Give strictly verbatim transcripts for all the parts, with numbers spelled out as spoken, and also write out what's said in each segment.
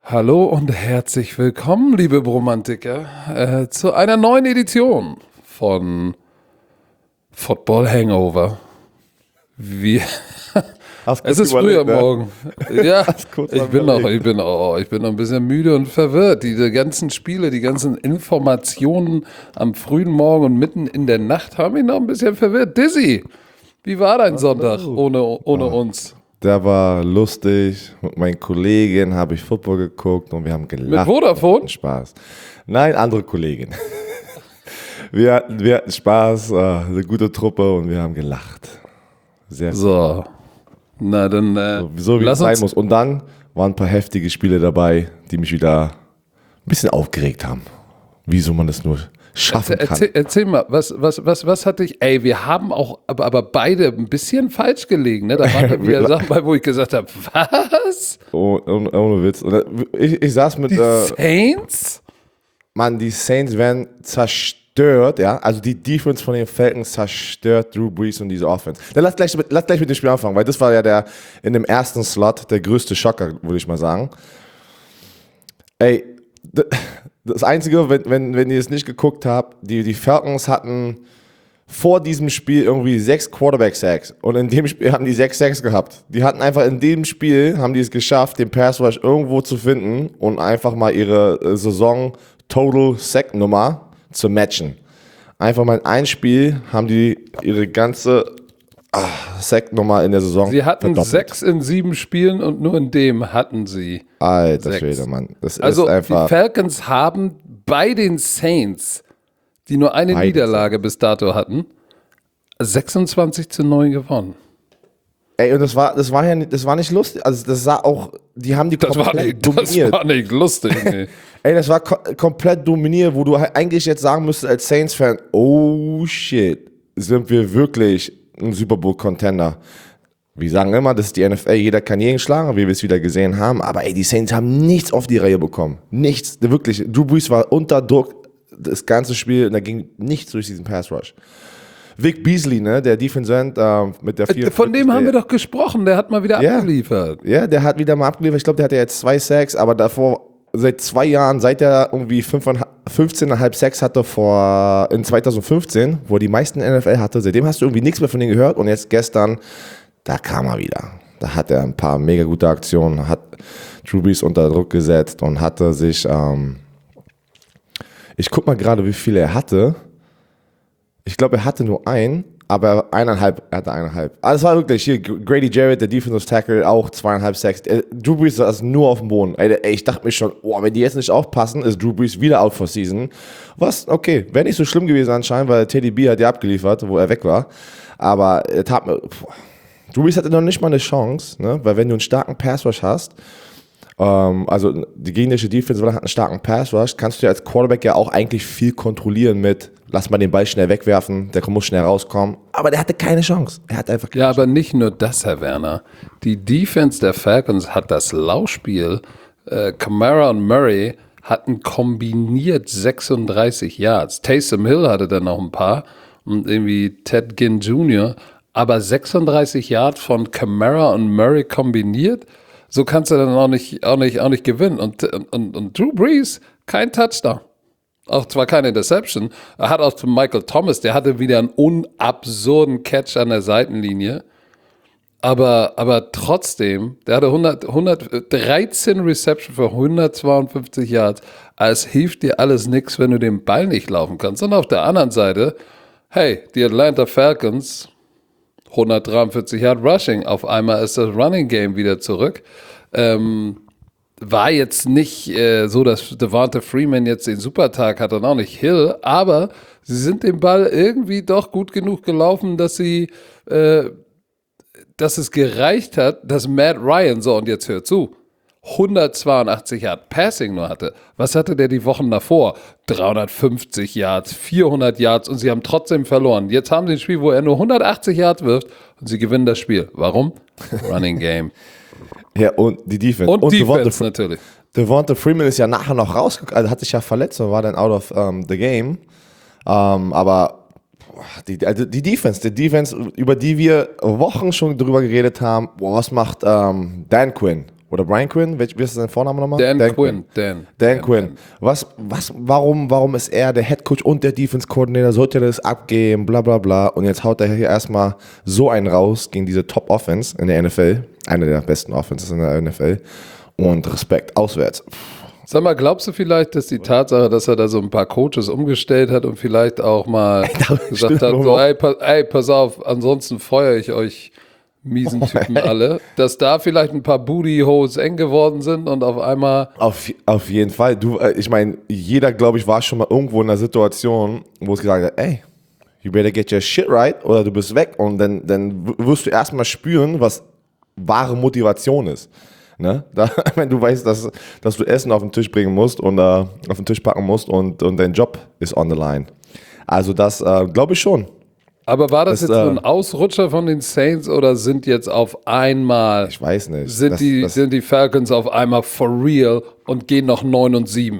Hallo und herzlich willkommen, liebe Bromantiker, äh, zu einer neuen Edition von Football Hangover. Wir es ist früh am Morgen. Ja, ich bin noch, ich bin, oh, ich bin noch ein bisschen müde und verwirrt. Diese ganzen Spiele, die ganzen Informationen am frühen Morgen und mitten in der Nacht haben mich noch ein bisschen verwirrt. Dizzy, wie war dein Sonntag ohne, ohne oh. uns? Der war lustig. Mit meinen Kollegen habe ich Football geguckt und wir haben gelacht. Mit Vodafone? Spaß. Nein, andere Kollegin. wir, hatten, wir hatten Spaß, eine gute Truppe und wir haben gelacht. Sehr so. Na dann, äh, so, so wie es sein muss. Und dann waren ein paar heftige Spiele dabei, die mich wieder ein bisschen aufgeregt haben. Wieso man das nur schaffen kann. Erzähl, erzähl mal, was, was, was, was hatte ich, ey, wir haben auch, aber, aber beide ein bisschen falsch gelegen, ne? Da waren dann wieder Sachen bei, wo ich gesagt habe, was? Oh, ohne, ohne Witz. Ich, ich saß mit... Die äh, Saints? Mann, die Saints werden zerstört, ja, also die Defense von den Falcons zerstört Drew Brees und diese Offense. Dann lass gleich, mit, lass gleich mit dem Spiel anfangen, weil das war ja der, in dem ersten Slot der größte Schocker, würde ich mal sagen. Ey, das Einzige, wenn, wenn, wenn ihr es nicht geguckt habt, die, die Falcons hatten vor diesem Spiel irgendwie sechs Quarterback-Sacks und in dem Spiel haben die sechs Sacks gehabt. Die hatten einfach in dem Spiel, haben die es geschafft, den Pass-Rush irgendwo zu finden und einfach mal ihre äh, Saison-Total-Sack-Nummer zu matchen. Einfach mal in ein Spiel haben die ihre ganze ah, Sack-Nummer in der Saison Sie hatten verdoppelt. sechs in sieben Spielen und nur in dem hatten sie Alter sechs. Schwede, Mann. Das also ist einfach die Falcons haben bei den Saints, die nur eine Beide Niederlage bis dato hatten, sechsundzwanzig zu neun gewonnen. Ey, und das war, das war ja nicht, das war nicht lustig. Also das sah auch, die haben die Das komplett war nicht, dominiert. Das war nicht lustig, nee. Ey, das war ko- komplett dominiert, wo du eigentlich jetzt sagen müsstest als Saints-Fan, oh shit, sind wir wirklich ein Super Bowl-Contender. Wir sagen immer, das ist die N F L, jeder kann jeden schlagen, wie wir es wieder gesehen haben, aber ey, die Saints haben nichts auf die Reihe bekommen. Nichts, wirklich. Drew Brees war unter Druck das ganze Spiel und da ging nichts durch diesen Pass-Rush. Vic Beasley, ne, der Defensive End äh, mit der vier. Von dem haben wir doch gesprochen, der hat mal wieder ja, abgeliefert. Ja, der hat wieder mal abgeliefert. Ich glaube, der hatte jetzt zwei Sacks, aber davor, seit zwei Jahren, seit er irgendwie fünfzehn Komma fünf Sacks hatte vor, in zwanzig fünfzehn, wo er die meisten N F L hatte, seitdem hast du irgendwie nichts mehr von ihm gehört und jetzt gestern, da kam er wieder. Da hat er ein paar mega gute Aktionen, hat Drew Brees unter Druck gesetzt und hatte sich, ähm, ich guck mal gerade, wie viele er hatte. Ich glaube, er hatte nur einen, aber eineinhalb, er hatte eineinhalb. Also es war wirklich hier, Grady Jarrett, der Defensive Tackle, auch zweieinhalb Sacks. Drew Brees saß nur auf dem Boden. Ey, ich dachte mir schon, oh, wenn die jetzt nicht aufpassen, ist Drew Brees wieder out for season. Was, okay, wäre nicht so schlimm gewesen anscheinend, weil Teddy B hat ja abgeliefert, wo er weg war. Aber er tat mir, boah. Drew Brees hatte noch nicht mal eine Chance, ne? Weil wenn du einen starken Pass-Rush hast, ähm, also die gegnerische Defense hat einen starken Pass-Rush, kannst du ja als Quarterback ja auch eigentlich viel kontrollieren mit, lass mal den Ball schnell wegwerfen, der muss schnell rauskommen. Aber der hatte keine Chance. Er hat einfach keine Ja, Chance. aber nicht nur das, Herr Werner. Die Defense der Falcons hat das Laufspiel. Äh, Kamara und Murray hatten kombiniert sechsunddreißig Yards. Taysom Hill hatte dann noch ein paar und irgendwie Ted Ginn Junior Aber sechsunddreißig Yards von Kamara und Murray kombiniert, so kannst du dann auch nicht, auch nicht, auch nicht gewinnen. Und, und, und Drew Brees, kein Touchdown. Auch zwar keine Interception. Er hat auch zu Michael Thomas, der hatte wieder einen unabsurden Catch an der Seitenlinie. Aber, aber trotzdem, der hatte hundert, hundertdreizehn Reception für hundertzweiundfünfzig Yards. Es hilft dir alles nichts, wenn du den Ball nicht laufen kannst. Und auf der anderen Seite, hey, die Atlanta Falcons, hundertdreiundvierzig Yard Rushing. Auf einmal ist das Running Game wieder zurück. Ähm, war jetzt nicht äh, so, dass Devonta Freeman jetzt den Supertag hatte und auch nicht Hill, aber sie sind den Ball irgendwie doch gut genug gelaufen, dass sie, äh, dass es gereicht hat, dass Matt Ryan, so und jetzt hör zu, hundertzweiundachtzig Yard Passing nur hatte. Was hatte der die Wochen davor? dreihundertfünfzig Yards, vierhundert Yards und sie haben trotzdem verloren. Jetzt haben sie ein Spiel, wo er nur hundertachtzig Yards wirft und sie gewinnen das Spiel. Warum? Running Game. Ja, und die Defense. Und, und Defense Devonta, natürlich. Devonta Freeman ist ja nachher noch rausgekommen, also hat sich ja verletzt und war dann out of um, the game. Um, aber die, also die Defense, die Defense, über die wir Wochen schon drüber geredet haben, boah, was macht um, Dan Quinn? Oder Brian Quinn, Welch, wie ist sein Vorname nochmal? Dan, Dan Quinn. Dan, Dan, Dan Quinn. Was, was, warum, warum ist er der Headcoach und der Defense-Coordinator? Sollte er das abgeben? Bla bla bla. Und jetzt haut er hier erstmal so einen raus gegen diese Top-Offense in der N F L. Eine der besten Offenses in der N F L. Und Respekt auswärts. Sag mal, glaubst du vielleicht, dass die Tatsache, dass er da so ein paar Coaches umgestellt hat und vielleicht auch mal gesagt hat, so, ey, pass, ey, pass auf, ansonsten feuere ich euch miesen Typen alle, dass da vielleicht ein paar Booty-Holes eng geworden sind und auf einmal... Auf, auf jeden Fall. Du, ich meine, jeder, glaube ich, war schon mal irgendwo in einer Situation, wo es gesagt hat, ey, you better get your shit right oder du bist weg und dann, dann wirst du erstmal spüren, was wahre Motivation ist. Ne? Da, wenn du weißt, dass, dass du Essen auf den Tisch bringen musst und uh, auf den Tisch packen musst und, und dein Job ist on the line. Also das uh, glaube ich schon. Aber war das, das jetzt äh, so ein Ausrutscher von den Saints oder sind jetzt auf einmal ich weiß nicht. Sind, das, die, das, sind die Falcons auf einmal for real und gehen noch neun und sieben?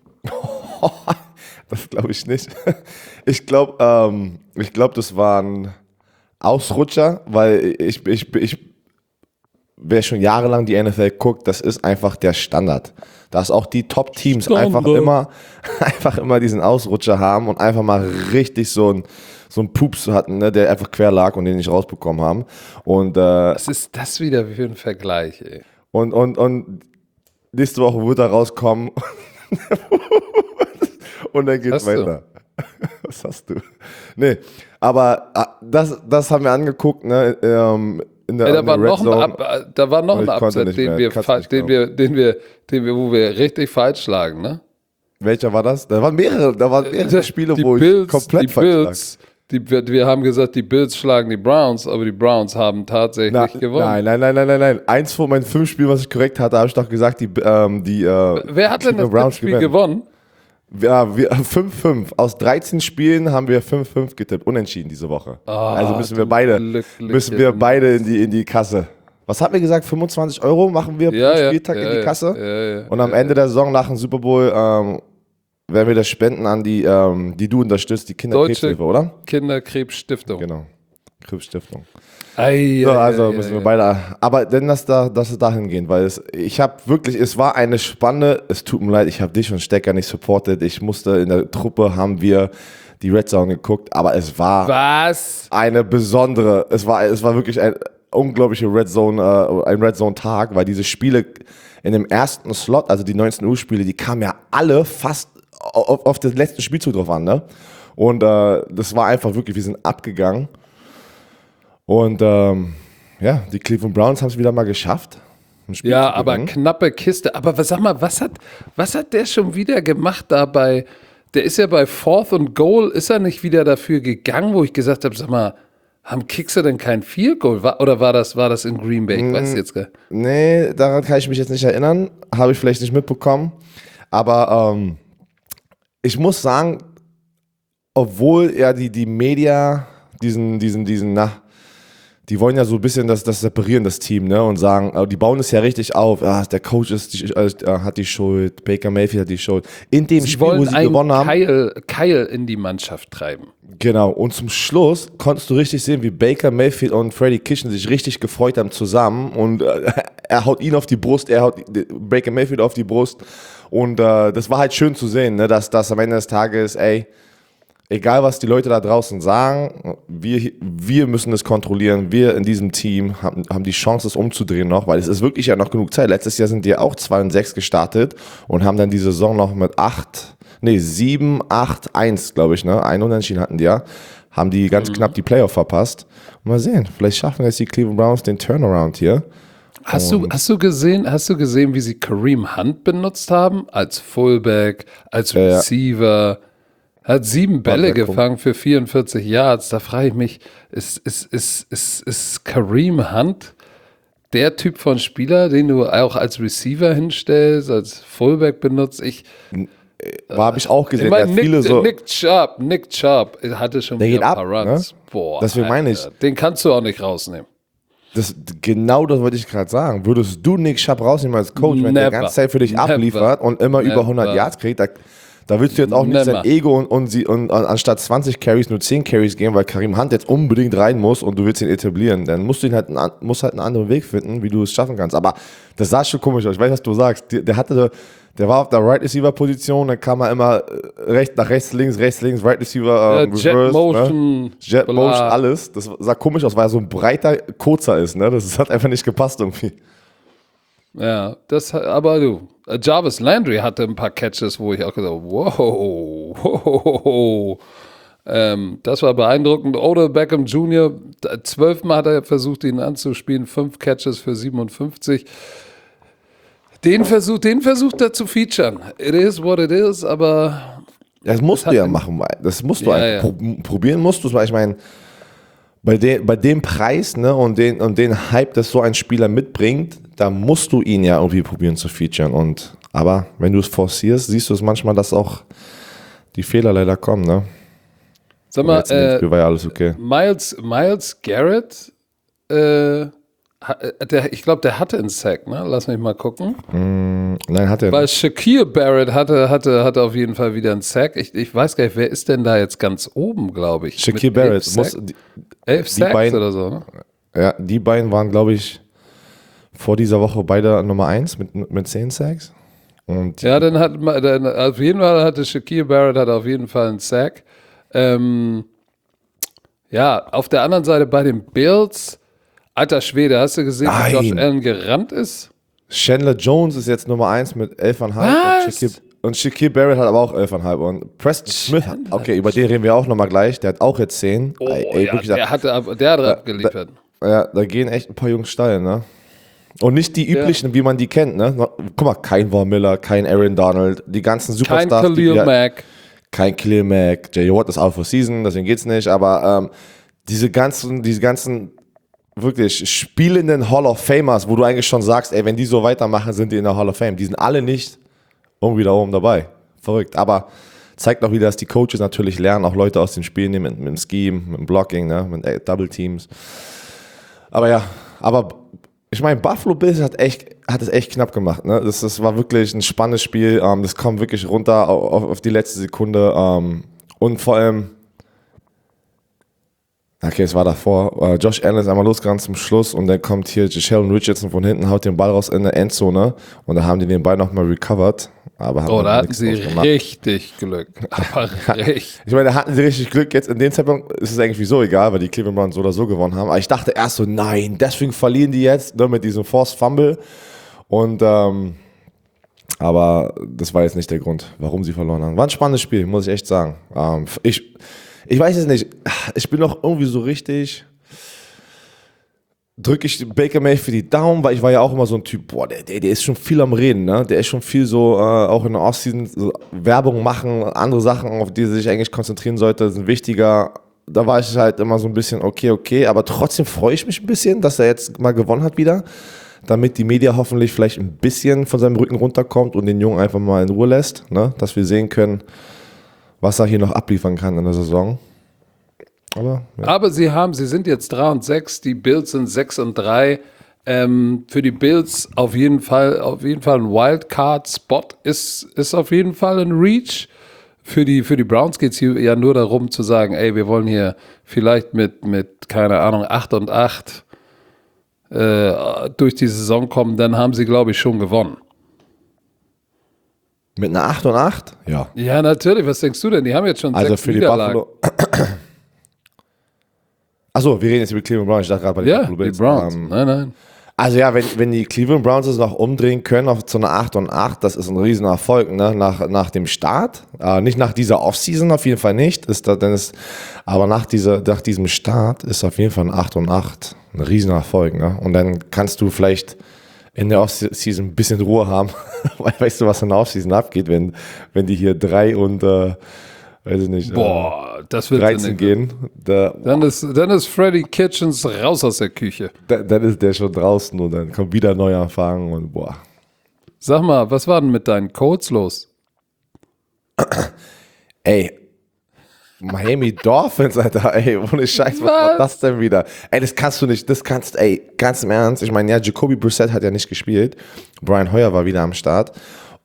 Das glaube ich nicht. Ich glaube, ähm, ich glaube, das war ein Ausrutscher, weil ich, ich, ich wer schon jahrelang die N F L guckt, das ist einfach der Standard. Dass auch die Top-Teams einfach immer, einfach immer diesen Ausrutscher haben und einfach mal richtig so ein so ein Pups hatten, ne, der einfach quer lag und den nicht rausbekommen haben. Und, äh, Was ist das wieder für ein Vergleich, ey? Und, und, und nächste Woche wird er rauskommen und dann geht's weiter. Was hast du? Nee, aber das, das haben wir angeguckt, ne, ähm, in der, Ey, da, in war der noch ein Ab, da war noch ein Upset, den wir, den, wir, den, wir, den wir, wo wir richtig falsch lagen, ne? Welcher war das? Da waren mehrere, da waren mehrere Spiele, die wo Bills, ich komplett die falsch Bills, lag. Die, wir haben gesagt, die Bills schlagen die Browns, aber die Browns haben tatsächlich Na, gewonnen. Nein, nein, nein, nein, nein, nein. Eins von meinen fünf Spielen, was ich korrekt hatte, habe ich doch gesagt, die, ähm, die äh, Wer hat denn das Browns Spiel gewonnen? Ja, wir fünf fünf. Aus dreizehn Spielen haben wir fünf fünf getippt. Unentschieden diese Woche. Oh, also müssen wir beide, müssen wir beide in die, in die Kasse. Was haben wir gesagt? fünfundzwanzig Euro machen wir ja, pro ja, Spieltag ja, in die Kasse. Ja, ja, und am ja, Ende der Saison nach dem Super Bowl ähm, werden wir das spenden an die, ähm, die du unterstützt, die Kinderkrebshilfe, oder? Kinderkrebsstiftung. Genau. Krebsstiftung. Ei, so, ei, also ei, müssen ei, wir beide. Aber denn das da, dass es dahin gehen, weil es, ich habe wirklich, es war eine spannende. Es tut mir leid, ich habe dich und Stecker nicht supportet. Ich musste in der Truppe haben wir die Red Zone geguckt, aber es war Was? eine besondere. Es war, es war wirklich ein unglaublicher Red Zone, äh, ein Red Zone Tag, weil diese Spiele in dem ersten Slot, also die neunzehn Uhr Spiele, die kamen ja alle fast auf, auf den letzten Spielzug drauf an, ne? Und äh, das war einfach wirklich, wir sind abgegangen. Und ähm, ja, die Cleveland Browns haben es wieder mal geschafft. Ja, aber knappe Kiste. Aber was, sag mal, was hat, was hat der schon wieder gemacht dabei? Der ist ja bei Fourth and Goal, ist er nicht wieder dafür gegangen, wo ich gesagt habe, sag mal, haben Kickser denn kein Field Goal? War, oder war das, war das in Green Bay? Ich weiß jetzt gar nicht. Nee, daran kann ich mich jetzt nicht erinnern. Habe ich vielleicht nicht mitbekommen. Aber ähm, ich muss sagen, obwohl ja die, die Media diesen, diesen, diesen, na, die wollen ja so ein bisschen das, das separieren, das Team, ne, und sagen, die bauen es ja richtig auf, ah, der Coach ist, die, äh, hat die Schuld, Baker Mayfield hat die Schuld. In dem sie Spiel, wo sie gewonnen haben. Keil, Keil in die Mannschaft treiben. Genau, und zum Schluss konntest du richtig sehen, wie Baker Mayfield und Freddie Kitchen sich richtig gefreut haben zusammen und äh, er haut ihn auf die Brust, er haut Baker Mayfield auf die Brust und äh, das war halt schön zu sehen, ne, dass das am Ende des Tages, ey, egal was die Leute da draußen sagen, wir, wir müssen es kontrollieren. Wir in diesem Team haben, haben die Chance, es umzudrehen noch, weil es ist wirklich ja noch genug Zeit. Letztes Jahr sind die auch zwei und sechs gestartet und haben dann die Saison noch mit acht, nee, sieben, acht, eins, glaube ich, ne? Ein Unentschieden hatten die ja. Haben die ganz mhm. knapp die Playoff verpasst. Mal sehen, vielleicht schaffen jetzt die Cleveland Browns den Turnaround hier. Hast du, hast du gesehen, hast du gesehen, wie sie Kareem Hunt benutzt haben? Als Fullback, als Receiver. Ja. Hat sieben Bälle gefangen für vierundvierzig Yards. Da frage ich mich, ist, ist, ist, ist, ist Kareem Hunt der Typ von Spieler, den du auch als Receiver hinstellst, als Fullback benutzt? Ich habe ich auch gesehen. Ich mein, Nick, viele so Nick Chubb, Nick Chubb hatte schon der wieder geht ein paar ab, Runs. Ne? Boah, deswegen meine ich. Den kannst du auch nicht rausnehmen. Das, genau das wollte ich gerade sagen. Würdest du Nick Chubb rausnehmen als Coach, wenn Never. der die ganze Zeit für dich Never. abliefert und immer Never. über hundert Yards kriegt, da, Da willst du jetzt auch nicht Nimmer. sein Ego und, und, sie, und anstatt zwanzig Carries nur zehn Carries geben, weil Kareem Hunt jetzt unbedingt rein muss und du willst ihn etablieren. Dann musst du ihn halt, einen, musst halt einen anderen Weg finden, wie du es schaffen kannst. Aber das sah schon komisch aus. Ich weiß, was du sagst. Der, der hatte, der war auf der Right Receiver Position, dann kam er immer rechts, nach rechts, links, rechts, links, Right Receiver, ähm, ja, Jet Motion, ne? Jet bla. Motion, alles. Das sah komisch aus, weil er so ein breiter, kurzer ist. Ne? Das hat einfach nicht gepasst irgendwie. Ja, das, aber du, Jarvis Landry hatte ein paar Catches, wo ich auch gesagt habe, wow, wow, ähm, das war beeindruckend. Odell Beckham Junior, zwölfmal hat er versucht, ihn anzuspielen, fünf Catches für siebenundfünfzig. Den Versuch, den versucht er zu featuren. It is what it is, aber... Das musst das du ja machen, weil das musst du ja, einfach ja. Pro- probieren musst du es, weil ich meine, bei, de, bei dem Preis, ne, und den, und den Hype, das so ein Spieler mitbringt, da musst du ihn ja irgendwie probieren zu featuren. Und, aber wenn du es forcierst, siehst du es manchmal, dass auch die Fehler leider kommen, ne? Sag mal, Jetzt in dem äh, Spiel war ja alles okay. Miles, Miles Garrett, äh, ha- der, ich glaube, der hatte einen Sack, ne? Lass mich mal gucken. Nein, hat er Weil nicht. Shaquille Barrett hatte, hatte, hatte auf jeden Fall wieder einen Sack. Ich, ich weiß gar nicht, wer ist denn da jetzt ganz oben, glaube ich? Shaquille Mit Barrett. elf Muss, Sack- die, elf Sacks beiden- oder so, ne? ja, die beiden waren, glaube ich, vor dieser Woche beide Nummer eins mit, mit zehn Sacks. Und Ja, dann hat ma- dann, auf jeden Fall hatte Shaquille Barrett hat auf jeden Fall einen Sack. Ähm, ja, auf der anderen Seite bei den Bills, alter Schwede, hast du gesehen, wie Nein. Josh Allen gerannt ist? Chandler Jones ist jetzt Nummer eins mit elf Komma fünf. Was? Und Shaquille, und Shaquille Barrett hat aber auch elf Komma fünf. Und Preston Smith, okay, über den reden wir auch nochmal gleich. Der hat auch jetzt zehn. Oh, ey, ey, ja, wirklich, der, da, hatte, ab- der hat abgeliefert. ja, da gehen echt ein paar Jungs steil, ne? Und nicht die üblichen, wie man die kennt, ne? Guck mal, kein Von Miller, kein Aaron Donald, die ganzen Kein Superstars. die Khalil wir- Mack. Kein Khalil Mack. J. Watt ist out for season, deswegen geht's nicht. Aber ähm, diese ganzen, diese ganzen wirklich spielenden Hall of Famers, wo du eigentlich schon sagst, ey, wenn die so weitermachen, sind die in der Hall of Fame. Die sind alle nicht irgendwie da oben dabei. Verrückt. Aber zeigt auch wieder, dass die Coaches natürlich lernen, auch Leute aus dem Spiel nehmen, mit, mit dem Scheme, mit dem Blocking, ne, mit äh, Double Teams. Aber ja, aber ich meine, Buffalo Bills hat echt, hat es echt knapp gemacht. Ne? Das, das war wirklich ein spannendes Spiel. Ähm, das kommt wirklich runter auf, auf die letzte Sekunde. Ähm, und vor allem, okay, es war davor. Äh, Josh Allen ist einmal losgerannt zum Schluss und dann kommt hier Sheldon Richardson von hinten, haut den Ball raus in der Endzone und da haben die den Ball nochmal recovered. Aber haben Oh, dann da hatten nichts sie draus gemacht. richtig Glück. Aber richtig. Ich meine, da hatten sie richtig Glück. Jetzt in dem Zeitpunkt ist es eigentlich so egal, weil die Cleveland Browns so oder so gewonnen haben. Aber ich dachte erst so, nein, deswegen verlieren die jetzt, ne, mit diesem Forced Fumble. Und, ähm, aber das war jetzt nicht der Grund, warum sie verloren haben. War ein spannendes Spiel, muss ich echt sagen. Ähm, ich, ich weiß es nicht. Ich bin noch irgendwie so richtig, drücke ich Baker Mayfield die Daumen, weil ich war ja auch immer so ein Typ, boah, der, der, der ist schon viel am Reden, ne? Der ist schon viel so, äh, auch in der Offseason, so Werbung machen, andere Sachen, auf die er sich eigentlich konzentrieren sollte, sind wichtiger. Da war ich halt immer so ein bisschen okay, okay, aber trotzdem freue ich mich ein bisschen, dass er jetzt mal gewonnen hat wieder, damit die Media hoffentlich vielleicht ein bisschen von seinem Rücken runterkommt und den Jungen einfach mal in Ruhe lässt, ne? Dass wir sehen können, was er hier noch abliefern kann in der Saison. Aber, ja. Aber sie haben, sie sind jetzt drei und sechs, die Bills sind sechs und drei. Ähm, für die Bills auf jeden Fall, auf jeden Fall ein Wildcard-Spot ist, ist auf jeden Fall ein Reach. Für die, für die Browns geht es hier ja nur darum zu sagen, ey, wir wollen hier vielleicht mit, mit keine Ahnung, acht und acht äh, durch die Saison kommen, dann haben sie, glaube ich, schon gewonnen. Mit einer acht und acht? Ja. Ja, natürlich. Was denkst du denn? Die haben jetzt schon Also sechs für die Niederlagen. Buffalo. Achso, wir reden jetzt über die Cleveland Browns. Ich dachte gerade bei den Ja, Buffalo die Bills. Browns. Ähm, nein, nein. also ja, wenn, wenn die Cleveland Browns es noch umdrehen können auf so eine acht und acht, das ist ein riesen Erfolg, ne? Nach, nach dem Start. Äh, nicht nach dieser Offseason, auf jeden Fall nicht. Ist da, denn es, aber nach, dieser, nach diesem Start ist auf jeden Fall ein acht und acht ein riesen Erfolg. Ne? Und dann kannst du vielleicht in der Offseason ein bisschen Ruhe haben. Weil weißt du, was in der Offseason abgeht, wenn, wenn die hier drei und äh, weiß ich nicht, Boah, das wird dreizehn gehen. Da, Dann ist, dann ist Freddy Kitchens raus aus der Küche. da, dann ist der schon draußen und dann kommt wieder neu anfangen und boah. Sag mal, was war denn mit deinen Codes los? Ey, Miami Dolphins, Alter, ey, ohne Scheiß, was, Was? war das denn wieder? Ey, das kannst du nicht, das kannst, ey, ganz im Ernst, ich meine, ja, Jacoby Brissett hat ja nicht gespielt, Brian Hoyer war wieder am Start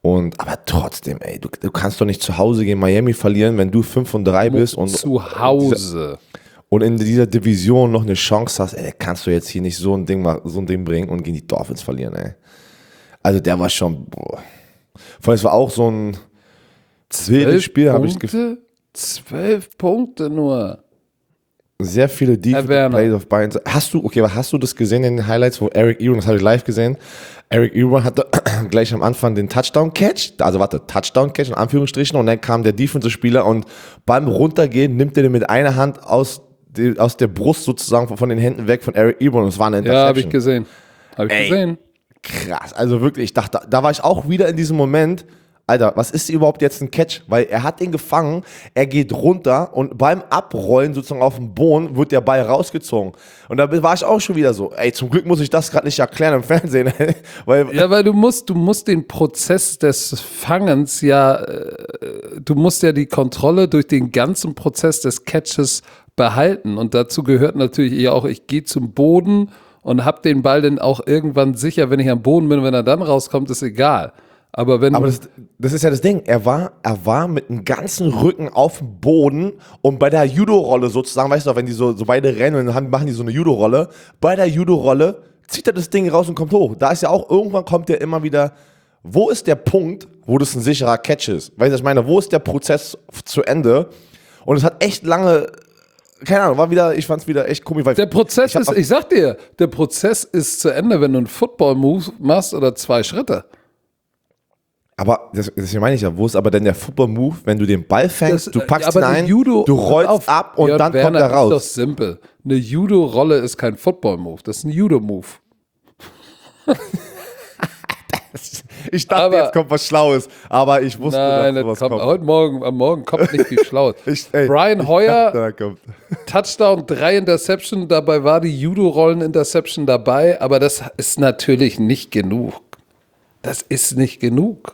Und, aber trotzdem, ey, du, du kannst doch nicht zu Hause gegen Miami verlieren, wenn du fünf und drei bist und zu Hause und in dieser Division noch eine Chance hast, ey, kannst du jetzt hier nicht so ein Ding mal, so ein Ding bringen und gegen die Dolphins verlieren, ey. Also der war schon, boah. Vor allem, es war auch so ein zweites Spiel, habe ich gefühlt. Zwölf Punkte nur. Sehr viele Defensive Plays auf beiden Seiten. Hast du, okay, aber hast du das gesehen in den Highlights, wo Eric Ebron, das habe ich live gesehen, Eric Ebron hatte gleich am Anfang den Touchdown-Catch, also warte, Touchdown-Catch in Anführungsstrichen, und dann kam der Defensive-Spieler und beim Runtergehen nimmt er den mit einer Hand aus, die, aus der Brust sozusagen von den Händen weg von Eric Ebron und es war eine Interception. Ja, habe ich gesehen. Habe ich Ey, gesehen. Krass, also wirklich, ich dachte, da war ich auch wieder in diesem Moment, Alter, was ist überhaupt jetzt ein Catch? Weil er hat ihn gefangen, er geht runter und beim Abrollen sozusagen auf dem Boden wird der Ball rausgezogen. Und da war ich auch schon wieder so, ey, zum Glück muss ich das gerade nicht erklären im Fernsehen. weil ja, weil du musst, du musst den Prozess des Fangens ja, äh, du musst ja die Kontrolle durch den ganzen Prozess des Catches behalten. Und dazu gehört natürlich eher auch, ich gehe zum Boden und hab den Ball dann auch irgendwann sicher, wenn ich am Boden bin, wenn er dann rauskommt, ist egal. Aber wenn Aber das, das ist ja das Ding. Er war, er war mit dem ganzen Rücken auf dem Boden und bei der Judo-Rolle sozusagen, weißt du, wenn die so, so beide rennen und dann machen die so eine Judo-Rolle, bei der Judo-Rolle zieht er das Ding raus und kommt hoch. Da ist ja auch, irgendwann kommt er immer wieder, wo ist der Punkt, wo das ein sicherer Catch ist? Weißt du, ich meine, wo ist der Prozess zu Ende? Und es hat echt lange, keine Ahnung, war wieder, ich fand es wieder echt komisch. Weil der Prozess ich ist, ich sag dir, der Prozess ist zu Ende, wenn du einen Football-Move machst oder zwei Schritte. Aber das, das meine ich ja, wo ist aber denn der Football-Move, wenn du den Ball fängst, Das, du packst aber ihn ein, Judo, du rollst auf, ab und Jörg dann Werner, kommt er raus. Das ist doch simpel. Eine Judo-Rolle ist kein Football-Move, das ist ein Judo-Move. Ich dachte, aber, jetzt kommt was Schlaues, aber ich wusste, nein, dass sowas kommt, kommt. Heute Morgen, am Morgen kommt nicht viel Schlaues. ich, ey, Brian Hoyer, dachte, kommt. Touchdown, drei Interception, dabei war die Judo-Rollen-Interception dabei, aber das ist natürlich nicht genug. Das ist nicht genug.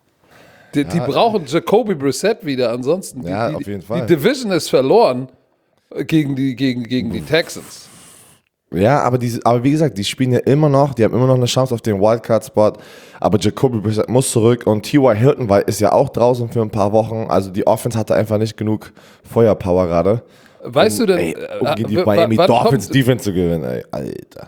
Die, ja, die brauchen Jacoby Brissett wieder, ansonsten die, ja, die, auf jeden Fall. die Division ist verloren gegen die, gegen, gegen die Texans. Ja, aber, die, aber wie gesagt, die spielen ja immer noch, die haben immer noch eine Chance auf den Wildcard-Spot, aber Jacoby Brissett muss zurück und T Y. Hilton war, ist ja auch draußen für ein paar Wochen, also die Offense hatte einfach nicht genug Feuerpower gerade. Weißt um, du denn, ey, um äh, gegen die w- Miami wann Dolphins kommt- Defense zu gewinnen, ey, Alter.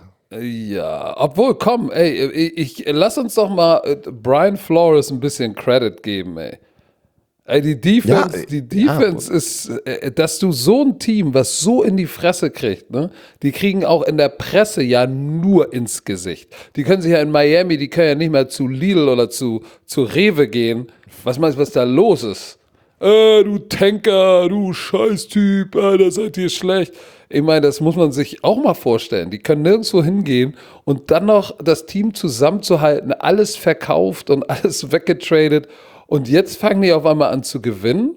Ja, obwohl, komm, ey, ich, ich, lass uns doch mal äh, Brian Flores ein bisschen Credit geben, ey. Ey, die Defense, Ja, die Defense ja. ist, äh, dass du so ein Team, was so in die Fresse kriegt, ne, die kriegen auch in der Presse ja nur ins Gesicht. Die können sich ja in Miami, die können ja nicht mehr zu Lidl oder zu, zu Rewe gehen. Was meinst du, was da los ist? Äh, du Tanker, du Scheißtyp, äh, da seid ihr schlecht. Ich meine, das muss man sich auch mal vorstellen. Die können nirgendwo hingehen und dann noch das Team zusammenzuhalten, alles verkauft und alles weggetradet. Und jetzt fangen die auf einmal an zu gewinnen.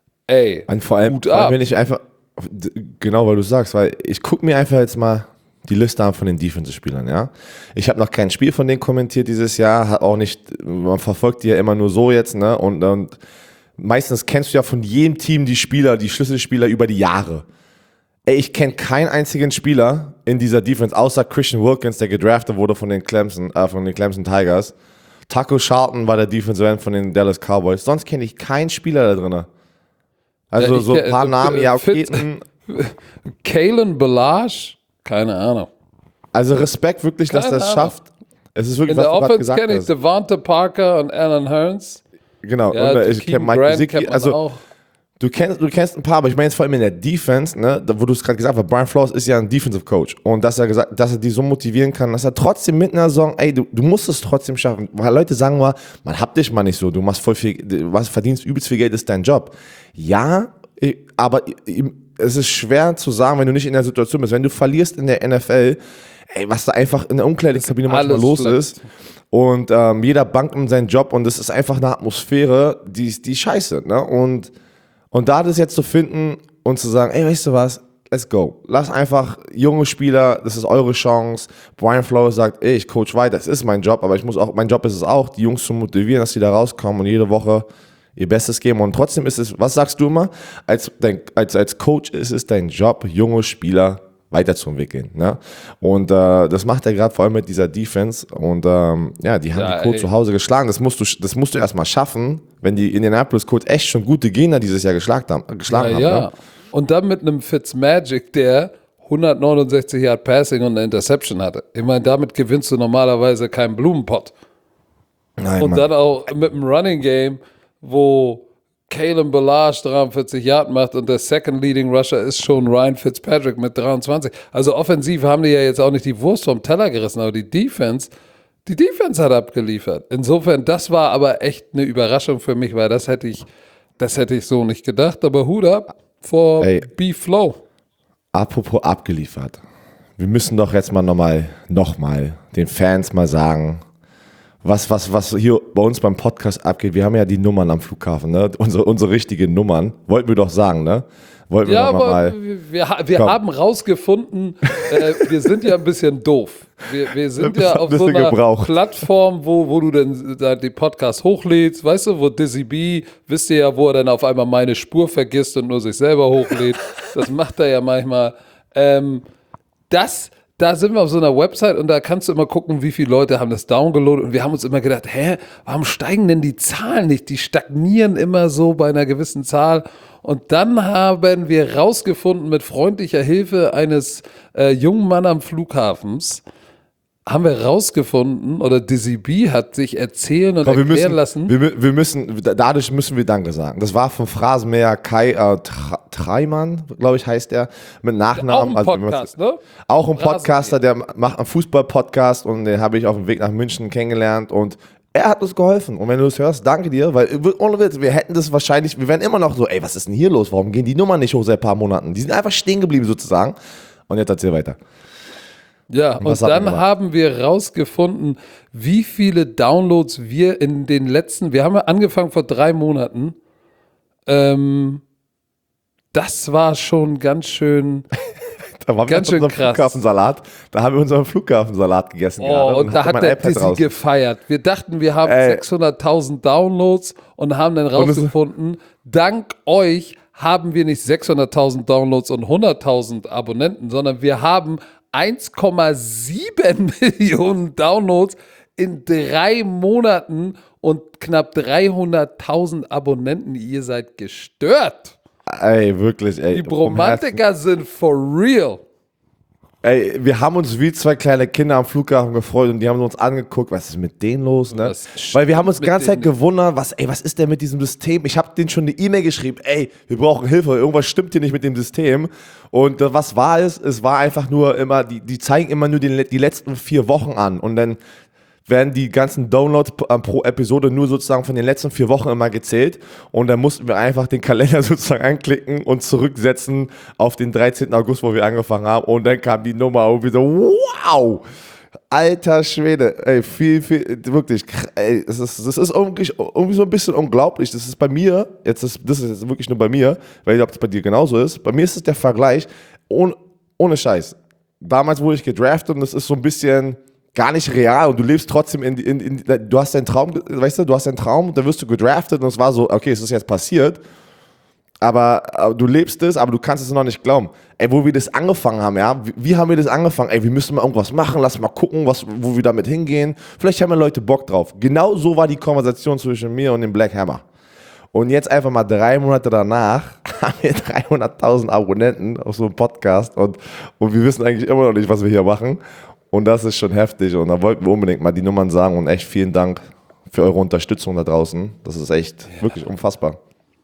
Ey, Und vor allem, Hut vor allem ab. wenn ich einfach, genau weil du sagst, weil ich gucke mir einfach jetzt mal die Liste an von den Defensive-Spielern, ja. Ich habe noch kein Spiel von denen kommentiert dieses Jahr, hat auch nicht, man verfolgt die ja immer nur so jetzt, ne, und, und meistens kennst du ja von jedem Team die Spieler, die Schlüsselspieler über die Jahre. Ey, ich kenne keinen einzigen Spieler in dieser Defense, außer Christian Wilkins, der gedraftet wurde von den Clemson, äh, von den Clemson Tigers. Taco Charlton war der Defensive End von den Dallas Cowboys. Sonst kenne ich keinen Spieler da drin. Also Ja, ich so ein kenn- paar äh, Namen, ja, okay. Fitz- mh. Kalen Balazs? Keine Ahnung. Also Respekt wirklich, dass Keine das Ahnung. schafft. Es ist wirklich, In was der du gerade Offense gesagt kenne ich hast. Devonta Parker und Alan Hearns. Genau. Ja, und, äh, ich Jakeem kenne Mike Grant Gesicki. kennt man Also auch. du kennst, du kennst ein paar, aber ich meine jetzt vor allem in der Defense, ne, da, wo du es gerade gesagt hast, Brian Flores ist ja ein Defensive Coach und dass er gesagt, dass er die so motivieren kann, dass er trotzdem mit einer Saison, ey, du, du musst es trotzdem schaffen. Weil Leute sagen mal, man hab dich mal nicht so, du machst voll viel, du was verdienst übelst viel Geld, ist dein Job. Ja, ich- aber ich- es ist schwer zu sagen, wenn du nicht in der Situation bist. Wenn du verlierst in der N F L, ey, was da einfach in der Umkleidekabine manchmal alles los schlecht. ist. Und ähm, jeder bangt um seinen Job und es ist einfach eine Atmosphäre, die ist die scheiße. Ne? Und, und da das jetzt zu finden und zu sagen, ey, weißt du was, let's go. Lass einfach junge Spieler, das ist eure Chance. Brian Flores sagt, ey, ich coach weiter, das ist mein Job, aber ich muss auch, mein Job ist es auch, die Jungs zu motivieren, dass sie da rauskommen und jede Woche ihr Bestes geben. Und trotzdem ist es, was sagst du immer? Als, dein, als, als Coach ist es dein Job, junge Spieler weiterzuentwickeln. Ne? Und äh, das macht er gerade vor allem mit dieser Defense. Und ähm, ja, die haben Ja, die Colts ey. zu Hause geschlagen. Das musst du, das musst du erstmal schaffen, wenn die Indianapolis Colts echt schon gute Gegner dieses Jahr geschlagen haben. Geschlagen Ja, haben ja. ne? Und dann mit einem Fitzmagic, der hundertneunundsechzig Yard Passing und eine Interception hatte. Ich meine, damit gewinnst du normalerweise keinen Blumenpott. Nein, Und Mann. dann auch mit dem Running Game, wo Kalen Ballage dreiundvierzig Yard macht und der Second Leading Rusher ist schon Ryan Fitzpatrick mit dreiundzwanzig. Also offensiv haben die ja jetzt auch nicht die Wurst vom Teller gerissen, aber die Defense, die Defense hat abgeliefert. Insofern, das war aber echt eine Überraschung für mich, weil das hätte ich, das hätte ich so nicht gedacht. Aber Hut ab vor Ey. B-Flow. Apropos abgeliefert. Wir müssen doch jetzt mal nochmal, nochmal den Fans mal sagen, was, was, was hier bei uns beim Podcast abgeht. Wir haben ja die Nummern am Flughafen, ne? Unsere, unsere richtigen Nummern. Wollten wir doch sagen, ne? Wollten wir Ja, doch aber mal. wir, wir, wir Komm. haben rausgefunden, äh, wir sind ja ein bisschen doof. Wir, wir sind Wir ja haben auf ein so bisschen einer gebraucht. Plattform, wo, wo du dann da die Podcasts hochlädst, weißt du, wo Dizzy B, wisst ihr ja, wo er dann auf einmal meine Spur vergisst und nur sich selber hochlädt. Das macht er ja manchmal. Ähm, das, da sind wir auf so einer Website und da kannst du immer gucken, wie viele Leute haben das downgeloadet und wir haben uns immer gedacht, hä, warum steigen denn die Zahlen nicht? Die stagnieren immer so bei einer gewissen Zahl. Und dann haben wir rausgefunden, mit freundlicher Hilfe eines äh, jungen Mann am Flughafens, haben wir rausgefunden, oder Dizzy B hat sich erzählen und Komm, wir erklären müssen, lassen. wir, mü- wir müssen, dadurch müssen wir Danke sagen. Das war vom Phrasenmäher Kai äh, Tra- Treimann, glaube ich, heißt er, mit Nachnamen. Auch ein Also, Podcast, ne? Auch ein Rasenmäher. Podcaster, der macht einen Fußball-Podcast und den habe ich auf dem Weg nach München kennengelernt und er hat uns geholfen. Und wenn du es hörst, danke dir, weil ohne Witz, wir hätten das wahrscheinlich, wir wären immer noch so, ey, was ist denn hier los? Warum gehen die Nummern nicht hoch seit ein paar Monaten? Die sind einfach stehen geblieben sozusagen. Und jetzt erzähl weiter. Ja, und was haben wir dann gemacht? haben wir rausgefunden, wie viele Downloads wir in den letzten, wir haben ja angefangen vor drei Monaten, ähm, das war schon ganz schön, Da waren Ganz wir schön unseren krass. Flughafen-Salat. Da haben wir unseren Flughafen-Salat gegessen gerade. oh, und da hatte hat mein der iPad Dizzy raus. gefeiert. Wir dachten, wir haben Ey. sechshunderttausend Downloads und haben dann es- rausgefunden, dank euch haben wir nicht sechshunderttausend Downloads und hunderttausend Abonnenten, sondern wir haben eins Komma sieben Millionen Downloads in drei Monaten und knapp dreihunderttausend Abonnenten. Ihr seid gestört. Ey, wirklich, ey. Die vom Herzen. Bromantiker sind for real. Ey, wir haben uns wie zwei kleine Kinder am Flughafen gefreut und die haben uns angeguckt, was ist mit denen los, ne? Was Weil wir haben uns die mit ganze Zeit denen? gewundert, was, ey, was ist denn mit diesem System? Ich habe denen schon eine E-Mail geschrieben, ey, wir brauchen Hilfe, irgendwas stimmt hier nicht mit dem System. Und äh, was war es? Es war einfach nur immer, die, die zeigen immer nur die, die letzten vier Wochen an und dann werden die ganzen Downloads p- pro Episode nur sozusagen von den letzten vier Wochen immer gezählt und dann mussten wir einfach den Kalender sozusagen anklicken und zurücksetzen auf den dreizehnten August, wo wir angefangen haben und dann kam die Nummer und wir so, wow, alter Schwede, ey, viel, viel, wirklich, kr- ey, das ist, das ist irgendwie, irgendwie so ein bisschen unglaublich, das ist bei mir, jetzt ist, das ist jetzt wirklich nur bei mir, weil ich glaube, das bei dir genauso ist, bei mir ist es der Vergleich, ohne, ohne Scheiß, damals wurde ich gedraftet und das ist so ein bisschen gar nicht real und du lebst trotzdem in, in, in du hast deinen Traum, weißt du, du hast deinen Traum und dann wirst du gedraftet und es war so, okay, es ist jetzt passiert, aber, aber du lebst es, aber du kannst es noch nicht glauben. Ey, wo wir das angefangen haben, ja, wie, wie haben wir das angefangen? Ey, wir müssen mal irgendwas machen, lass mal gucken, was, wo wir damit hingehen. Vielleicht haben ja Leute Bock drauf. Genau so war die Konversation zwischen mir und dem Black Hammer. Und jetzt einfach mal drei Monate danach haben wir dreihunderttausend Abonnenten auf so einem Podcast und, und wir wissen eigentlich immer noch nicht, was wir hier machen. Und das ist schon heftig und da wollten wir unbedingt mal die Nummern sagen und echt vielen Dank für eure Unterstützung da draußen. Das ist echt ja. wirklich unfassbar.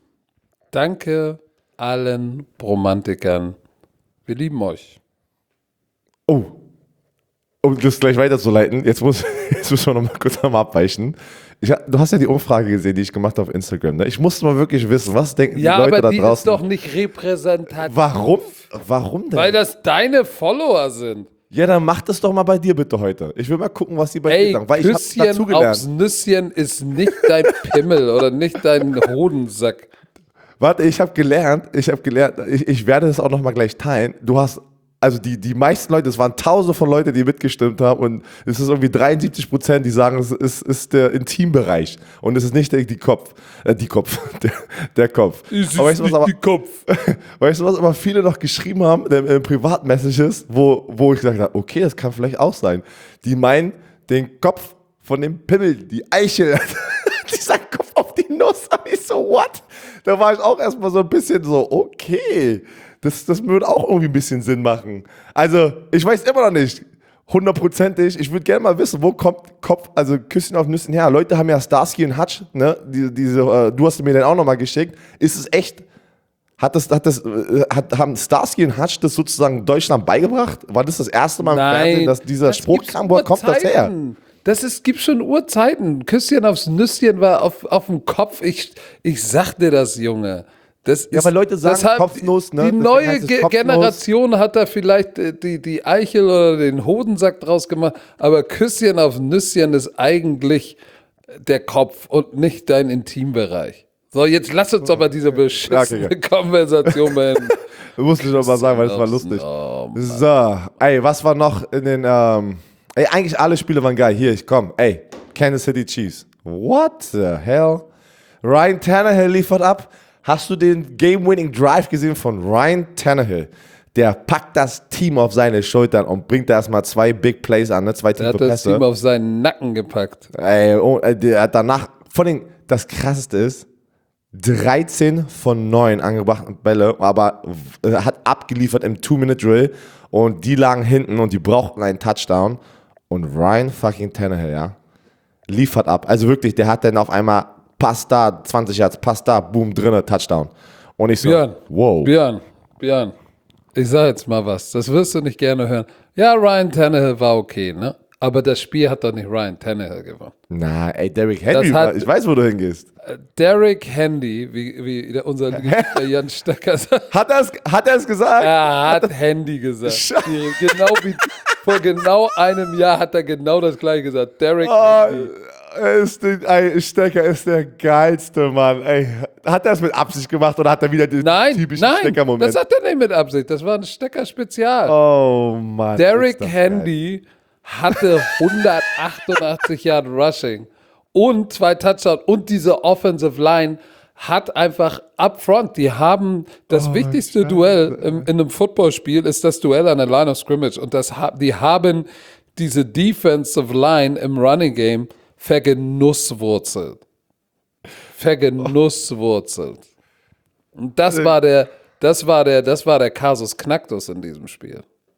Danke allen Bromantikern. Wir lieben euch. Oh, um das gleich weiterzuleiten, jetzt, muss, jetzt müssen wir noch mal kurz nochmal abweichen. Ich, du hast ja die Umfrage gesehen, die ich gemacht habe auf Instagram. Ne? Ich musste mal wirklich wissen, was denken Ja, die Leute aber da die draußen? ist doch nicht repräsentativ. Warum? Warum denn? Weil das deine Follower sind. Ja, dann mach das doch mal bei dir bitte heute. Ich will mal gucken, was die bei dir Ey, sagen, weil ich habe Küsschen dazugelernt. aufs Nüsschen ist nicht dein Pimmel oder nicht dein Hodensack. Warte, ich habe gelernt, ich habe gelernt, ich, ich werde das auch noch mal gleich teilen. Du hast also die, die meisten Leute, es waren tausende von Leuten, die mitgestimmt haben und es ist irgendwie dreiundsiebzig Prozent, die sagen, es ist, ist der Intimbereich und es ist nicht der, die Kopf, äh, die Kopf, der, der Kopf. Es ist aber weißt du, was nicht aber, die Kopf. Weißt du, was aber viele noch geschrieben haben in, in Privatmessages, wo, wo ich gesagt habe, okay, das kann vielleicht auch sein. Die meinen den Kopf von dem Pimmel, die Eichel, dieser Kopf auf die Nuss. Und ich so, what? Da war ich auch erstmal so ein bisschen so, okay, das, das würde auch irgendwie ein bisschen Sinn machen. Also, ich weiß immer noch nicht, hundertprozentig, ich würde gerne mal wissen, wo kommt Kopf, also Küsschen auf Nüssen her? Leute haben ja Starsky und Hutch, ne, diese, diese, äh, du hast mir den auch nochmal geschickt. Ist es echt, hat das, hat das, äh, hat, haben Starsky und Hutch das sozusagen Deutschland beigebracht? War das das erste Mal im Nein, Fernsehen, dass dieser das Spruch gibt's kam? Woher kommt das her? Urzeiten. Das ist, gibt schon Urzeiten. Küsschen aufs Nüsschen war auf, auf dem Kopf. Ich, ich sag dir das, Junge. Das Ja, ist, weil Leute sagen das hat- Kopfnuss, ne? Die Deswegen neue heißt es Ge Kopfnuss. Generation hat da vielleicht äh, die, die Eichel oder den Hodensack draus gemacht, aber Küsschen aufs Nüsschen ist eigentlich der Kopf und nicht dein Intimbereich. So, jetzt lass uns doch mal diese beschissene Ja, okay, Konversation beenden. Muss ich doch mal sagen, weil das war lustig. Oh, So, ey, was war noch in den, ähm, ey, eigentlich alle Spiele waren geil. Hier, ich komm, ey, Kansas City Chiefs. What the hell? Ryan Tannehill liefert ab. Hast du den Game-Winning Drive gesehen von Ryan Tannehill? Der packt das Team auf seine Schultern und bringt da erstmal zwei Big Plays an, ne? Zwei Der tiefe hat das Pässe. Team auf seinen Nacken gepackt. Ey, oh, äh, der hat danach, vor allem, das krasseste ist, dreizehn von neun angebrachten Bälle, aber äh, hat abgeliefert im Two-Minute-Drill und die lagen hinten und die brauchten einen Touchdown und Ryan fucking Tannehill, ja, liefert ab. Also wirklich, der hat dann auf einmal Pass da, zwanzig Yards, Pass da, boom, drinne, Touchdown. Und ich so, Björn, wow. Björn, Björn, ich sag jetzt mal was, das wirst du nicht gerne hören. Ja, Ryan Tannehill war okay, ne? Aber das Spiel hat doch nicht Ryan Tannehill gewonnen. Na, ey, Derrick Henry, Das hat- ich weiß, wo du hingehst. Derrick Handy, wie, wie der, unser Geliebter Jan Stöcker sagt, Hat er es hat er's gesagt? er hat Handy gesagt. Scheiße. Die, genau wie vor genau einem Jahr hat er genau das gleiche gesagt. Derrick Oh, Handy. er ist den, ey, Stecker ist der geilste, Mann. Ey, hat er es mit Absicht gemacht oder hat er wieder den Nein, typischen nein, Stecker-Moment? das hat er nicht mit Absicht. Das war ein Stecker-Spezial. Oh Mann. Derrick ist das Handy hatte hundertachtundachtzig Yard Rushing und zwei Touchdowns und diese Offensive Line hat einfach upfront, die haben das Oh, wichtigste Duell im, in einem Footballspiel ist das Duell an der Line of Scrimmage und das, ha- die haben diese Defensive Line im Running Game vergenusswurzelt. Vergenusswurzelt. Und das war der, das war der, das war der Kasus Knacktus in diesem Spiel.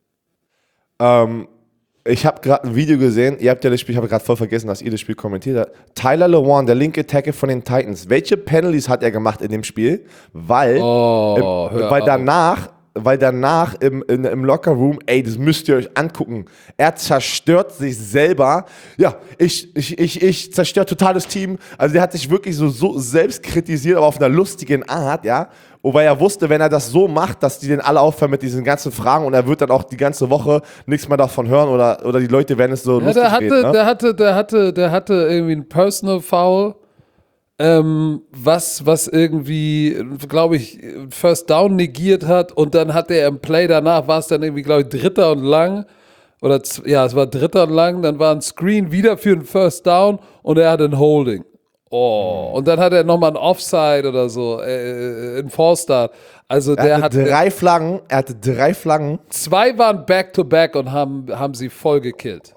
Ähm, ich habe gerade ein Video gesehen, ihr habt ja das Spiel, ich habe gerade voll vergessen, dass ihr das Spiel kommentiert habt. Tyler Lewan, der linke Tackle von den Titans, welche Penalties hat er gemacht in dem Spiel? Weil, Oh, im, hör weil auf. danach, weil danach im, in, im Lockerroom, ey, das müsst ihr euch angucken. Er zerstört sich selber. Ja, ich, ich, ich, ich zerstöre total das Team. Also der hat sich wirklich so, so selbst kritisiert, aber auf einer lustigen Art, ja. Und weil er wusste, wenn er das so macht, dass die den alle aufhören mit diesen ganzen Fragen und er wird dann auch die ganze Woche nichts mehr davon hören oder, oder die Leute werden es so Ja, lustig der hatte, reden, ne? der hatte, der hatte, der hatte irgendwie ein Personal Foul, ähm, was, was irgendwie, glaube ich, First Down negiert hat und dann hat er im Play danach, war es dann irgendwie, glaube ich, Dritter und lang oder, z- ja, es war Dritter und lang, dann war ein Screen wieder für einen First Down und er hatte ein Holding. Oh, und dann hat er nochmal ein Offside oder so, äh, ein Fallstart. Also der Er hat, hatte drei Flaggen, er hatte drei Flaggen. zwei waren Back-to-Back und haben, haben sie voll gekillt.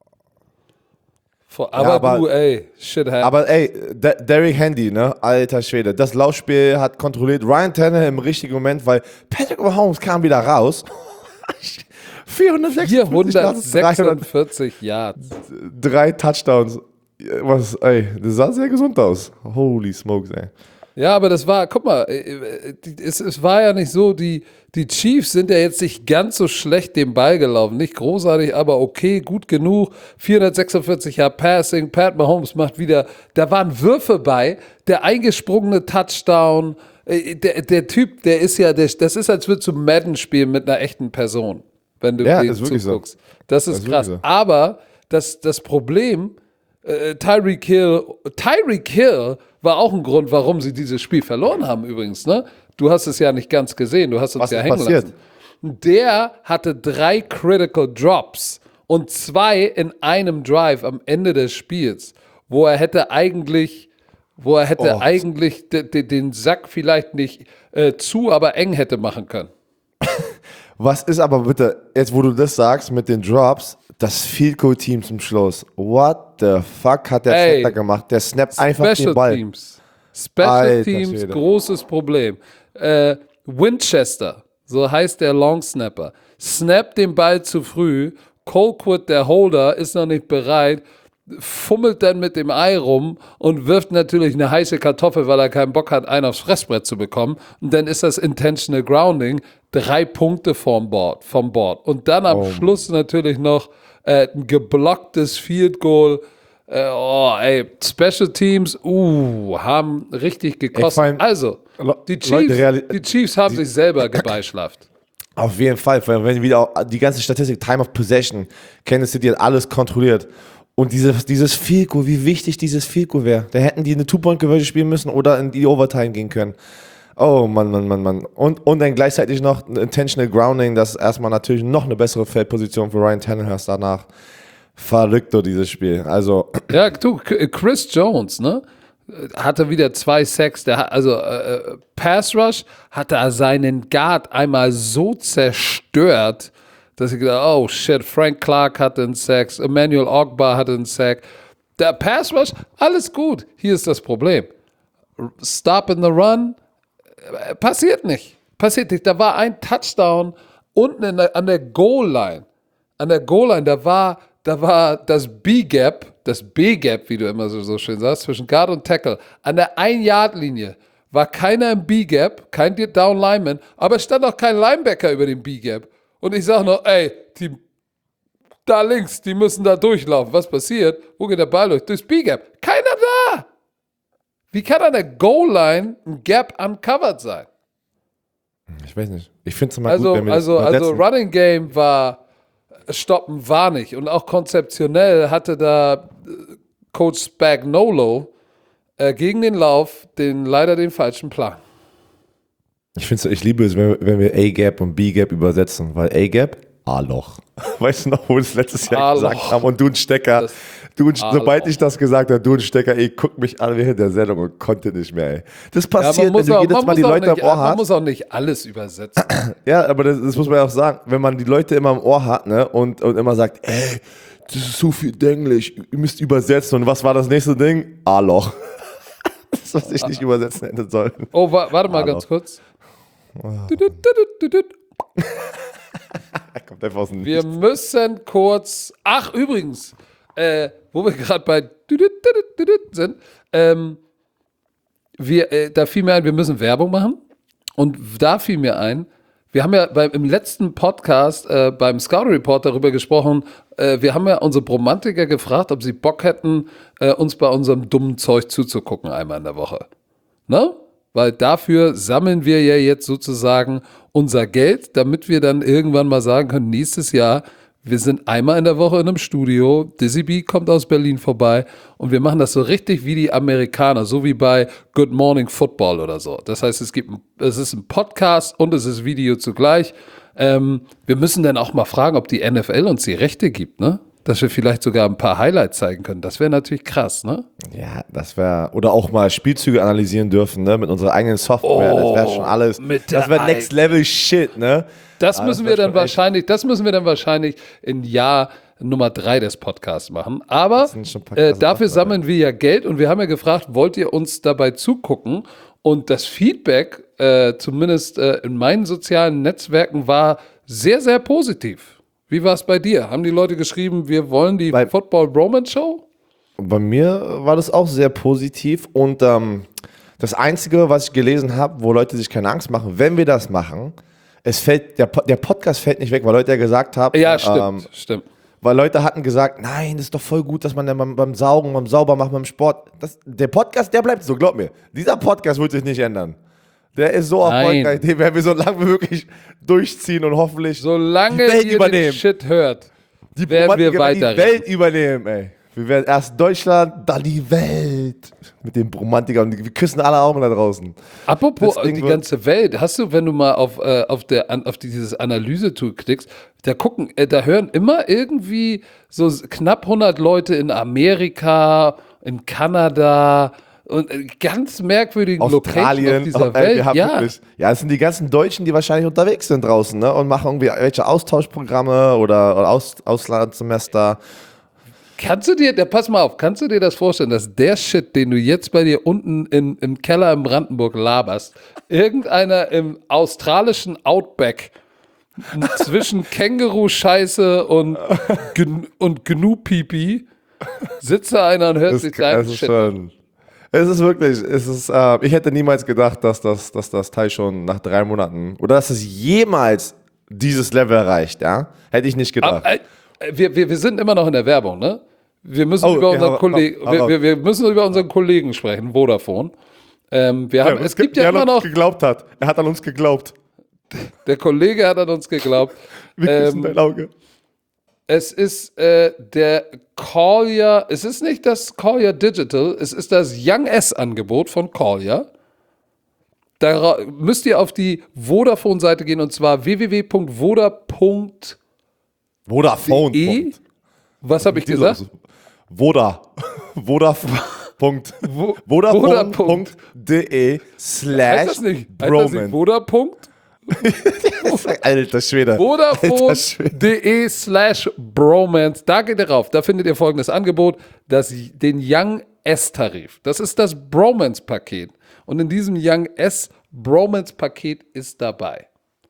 Voll, aber, aber- du, ey, shit happens. Aber ey, Der- Derrick Henry, ne, alter Schwede, das Laufspiel hat kontrolliert Ryan Tannehill im richtigen Moment, weil Patrick Mahomes kam wieder raus. vierhundertsechsundvierzig, vierhundertsechsundvierzig Yards. drei Touchdowns. Was, ey, das sah sehr gesund aus. Holy smokes, ey. Ja, aber das war, guck mal, äh, die- es, es war ja nicht so, die, die Chiefs sind ja jetzt nicht ganz so schlecht den Ball gelaufen. Nicht großartig, aber okay, gut genug. vierhundertsechsundvierzig Yard Passing, Pat Mahomes macht wieder, da waren Würfe bei, der eingesprungene Touchdown. Äh, Der, der Typ, der ist ja, der, das ist, als würdest du Madden spielen mit einer echten Person, wenn du Ja, dem ist wirklich so. zuguckst. Das ist ist krass. wirklich so. Aber das, das Problem, äh, Tyreek Hill, Tyreek Hill war auch ein Grund, warum sie dieses Spiel verloren haben übrigens, ne? Du hast es ja nicht ganz gesehen, du hast uns Was ja ist hängen passiert? lassen. Der hatte drei Critical Drops und zwei in einem Drive am Ende des Spiels, wo er hätte eigentlich, wo er hätte Oh. eigentlich de, de, den Sack vielleicht nicht äh, zu, aber eng hätte machen können. Was ist aber bitte, jetzt wo du das sagst mit den Drops, das Field Goal Team zum Schluss. What the fuck hat der Ey, Center gemacht? Der snappt einfach den Special Ball. Teams. Special Alter Teams, Schwede. großes Problem. Äh, Winchester, so heißt der Long Snapper, snappt den Ball zu früh. Colquitt, der Holder, ist noch nicht bereit, fummelt dann mit dem Ei rum und wirft natürlich eine heiße Kartoffel, weil er keinen Bock hat, einen aufs Fressbrett zu bekommen. Und dann ist das Intentional Grounding, drei Punkte vom Board. Vom Board. Und dann am Oh. Schluss natürlich noch äh, ein geblocktes Field Goal. Äh, oh, ey, Special Teams, uh, haben richtig gekostet. vor allem, Also, die Leute, Chiefs, reali- die Chiefs haben sich selber gebeischlaft. Auf jeden Fall, weil wenn wieder auch die ganze Statistik, Time of Possession, Kansas City hat alles kontrolliert. Und dieses, dieses Field Goal, wie wichtig dieses Field Goal wäre. Da hätten die eine Two-Point-Conversion spielen müssen oder in die Overtime gehen können. Oh Mann, Mann, Mann, Mann. Und, und dann gleichzeitig noch ein Intentional Grounding, das ist erstmal natürlich noch eine bessere Feldposition für Ryan Tannehill danach. Verrückt, dieses Spiel. Also, Ja, du, K- Chris Jones, ne? Hatte wieder zwei Sacks. Der hat, also äh, Pass Rush hatte er seinen Guard einmal so zerstört, dass ich gedacht, oh shit, Frank Clark hatte einen Sack, Emmanuel Ogba hatte einen Sack. Der Pass Rush, alles gut. Hier ist das Problem. Stop in the run, äh, passiert nicht. Passiert nicht. Da war ein Touchdown unten in der, an der Goal-Line. An der Goal-Line, da war, da war das B-Gap, das B-Gap, wie du immer so, so schön sagst, zwischen Guard und Tackle. An der ein-Yard-Linie war keiner im B-Gap, kein Down-Lineman, aber es stand auch kein Linebacker über dem B-Gap. Und ich sage noch, ey, die, da links, die müssen da durchlaufen. Was passiert? Wo geht der Ball durch? Durchs B-Gap. Keiner da! Wie kann an der Goal-Line ein Gap uncovered sein? ich weiß nicht. Ich finde es immer Also, gut, wenn wir also, das also übersetzen. Running Game war, stoppen war nicht. Und auch konzeptionell hatte da äh, Coach Spagnuolo äh, gegen den Lauf den, leider den falschen Plan. Ich, find's, ich liebe es, wenn wir, wenn wir A-Gap und B-Gap übersetzen, weil A-Gap, A-Loch. Weißt du noch, wo wir es letztes Jahr A-Loch. gesagt haben? Und du ein Stecker, Das du ein, A-Loch. sobald ich das gesagt habe, du ein Stecker, ey, guck mich an während der Sendung und konnte nicht mehr, ey. Das Ja, passiert, wenn du auch, jedes man Mal muss die auch Leute nicht, am Ohr man hast. muss auch nicht alles übersetzen. Ja, aber das, das muss man ja auch sagen, wenn man die Leute immer am Ohr hat, ne, und, und immer sagt, ey, das ist so viel Englisch, ihr müsst übersetzen. Und was war das nächste Ding? A-Loch. Das, was ich nicht übersetzen hätte sollen. Oh, wa warte mal A-Loch. ganz kurz. Düdüt, düdüt, düdüt. Er kommt einfach aus dem Wir müssen kurz. Ach, übrigens, äh, wo wir gerade bei düdüt, düdüt, düdüt sind, ähm, wir, äh, da fiel mir ein, wir müssen Werbung machen. Und da fiel mir ein, wir haben ja beim, im letzten Podcast äh, beim Scout Report darüber gesprochen, äh, wir haben ja unsere Bromantiker gefragt, ob sie Bock hätten, äh, uns bei unserem dummen Zeug zuzugucken einmal in der Woche. Ne? Weil dafür sammeln wir ja jetzt sozusagen unser Geld, damit wir dann irgendwann mal sagen können, nächstes Jahr, wir sind einmal in der Woche in einem Studio, Dizzy B kommt aus Berlin vorbei und wir machen das so richtig wie die Amerikaner, so wie bei Good Morning Football oder so. Das heißt, es gibt, ein- es ist ein Podcast und es ist Video zugleich. Ähm, wir müssen dann auch mal fragen, ob die N F L uns die Rechte gibt, ne? Dass wir vielleicht sogar ein paar Highlights zeigen können. Das wäre natürlich krass, ne? Ja, das wäre, oder auch mal Spielzüge analysieren dürfen, ne, mit unserer eigenen Software, das wäre schon alles, mit das der wäre Next Level Shit, ne. Das Ah, müssen das wir wär dann schon echt- wahrscheinlich, das müssen wir dann wahrscheinlich in Jahr Nummer drei des Podcasts machen. Aber sind schon ein paar äh, krasse dafür Sachen sammeln wir ja Geld und wir haben ja gefragt, wollt ihr uns dabei zugucken? Und das Feedback, äh, zumindest äh, in meinen sozialen Netzwerken, war sehr, sehr positiv. Wie war es bei dir? Haben die Leute geschrieben, wir wollen die Bei- Football Bromance Show? Bei mir war das auch sehr positiv und ähm, das Einzige, was ich gelesen habe, wo Leute sich keine Angst machen, wenn wir das machen, es fällt, der, Po- der Podcast fällt nicht weg, weil Leute ja gesagt haben, Ja, stimmt, ähm, stimmt. weil Leute hatten gesagt, nein, das ist doch voll gut, dass man dann beim, beim Saugen, beim Saubermachen, beim Sport, das, der Podcast, der bleibt so, glaub mir. Dieser Podcast wird sich nicht ändern. Der ist so Nein. erfolgreich, den werden wir so lange wie möglich durchziehen und hoffentlich Solange die Welt ihr übernehmen. den Shit hört, die werden wir Romantiker werden die weiterreden. Welt übernehmen, ey. Wir werden erst Deutschland, dann die Welt. Mit dem Romantiker und wir küssen alle Augen da draußen. Apropos Das Ding die wird- ganze Welt, hast du, wenn du mal auf, äh, auf, der, an, auf dieses Analyse-Tool klickst, da gucken, äh, da hören immer irgendwie so s- knapp hundert Leute in Amerika, in Kanada und äh, ganz merkwürdigen Locations auf Australien, dieser äh, Welt. wir haben Ja, wirklich, ja, es sind die ganzen Deutschen, die wahrscheinlich unterwegs sind draußen, ne? Und machen irgendwie welche Austauschprogramme oder, oder Aus, Auslandssemester. kannst du dir, da pass mal auf, kannst du dir das vorstellen, dass der Shit, den du jetzt bei dir unten in, im Keller in Brandenburg laberst, irgendeiner im australischen Outback zwischen Känguru-Scheiße und, Gn und Gnu-Pipi sitzt da einer und hört Es, sich deinen es ist Shit. schon. Es ist wirklich, es ist, äh, ich hätte niemals gedacht, dass das, dass das Teil schon nach drei Monaten oder dass es jemals dieses Level erreicht, ja? Hätte ich nicht gedacht. Aber, äh, wir, wir, wir sind immer noch in der Werbung, ne? Wir müssen, Oh, über, okay, unseren hau- Kollegen, hau- hau wir, raus. wir, wir müssen über unseren Kollegen sprechen, Vodafone. Ähm, wir haben, Ja, es gibt ja der immer an uns noch, geglaubt hat. Er hat an uns geglaubt. der Kollege hat an uns geglaubt. Wir küssen Ähm, dein Auge. Es ist äh, der Collier, es ist nicht das Collier Digital, es ist das Young S-Angebot von Collier. Da müsst ihr auf die Vodafone-Seite gehen und zwar w w w punkt voda punkt de. Vodafone. Was habe ich gesagt? Voda. Vodafone. Punkt. Wo- Vodafone.de Heißt slash das nicht? Heißt das nicht Bromance. Voda. Punkt? Alter Schwede. Alter Schwede. Vodafone.de slash Bromance. Da geht ihr rauf. Da findet ihr folgendes Angebot: das, den Young S-Tarif. Das ist das Bromance-Paket. Und in diesem Young S Bromance-Paket ist dabei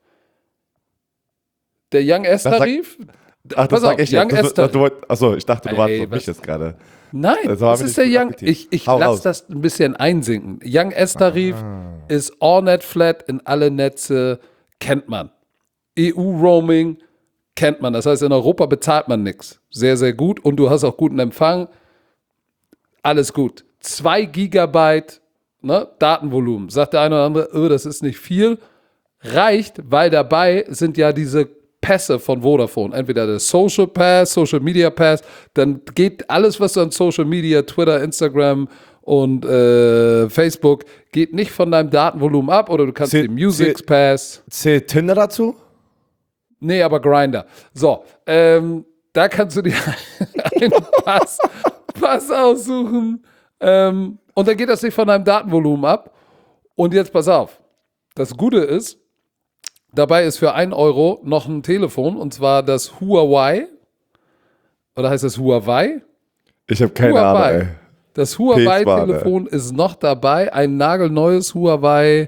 der Young S-Tarif. Ach, das Pass sag auf, ich Young jetzt. S-Tarif. Du, du, wollt- achso, ich dachte, du Ey, wartest auf was- mich jetzt gerade. Nein, Das war das mir ist nicht der gut Young. aktiv. Ich, ich Hau lasse raus. das ein bisschen einsinken. Young S-Tarif ist All-Net Flat in alle Netze, kennt man. E U-Roaming kennt man. Das heißt, in Europa bezahlt man nichts. Sehr, sehr gut. Und du hast auch guten Empfang. Alles gut. Zwei Gigabyte ne, Datenvolumen. Sagt der eine oder andere, oh, das ist nicht viel. Reicht, weil dabei sind ja diese Pässe von Vodafone. Entweder der Social Pass, Social Media Pass, dann geht alles, was du an Social Media, Twitter, Instagram und äh, Facebook, geht nicht von deinem Datenvolumen ab oder du kannst Zähl- den Music zähl- Pass. Zählt Tinder dazu? Nee, aber Grindr. So, ähm, da kannst du dir einen Pass, Pass aussuchen ähm, und dann geht das nicht von deinem Datenvolumen ab. Und jetzt pass auf, das Gute ist, dabei ist für ein Euro noch ein Telefon und zwar das Huawei, oder heißt das Huawei? Ich habe keine Ahnung, ey. Das P zwei, Huawei-Telefon ist noch dabei, ein nagelneues Huawei.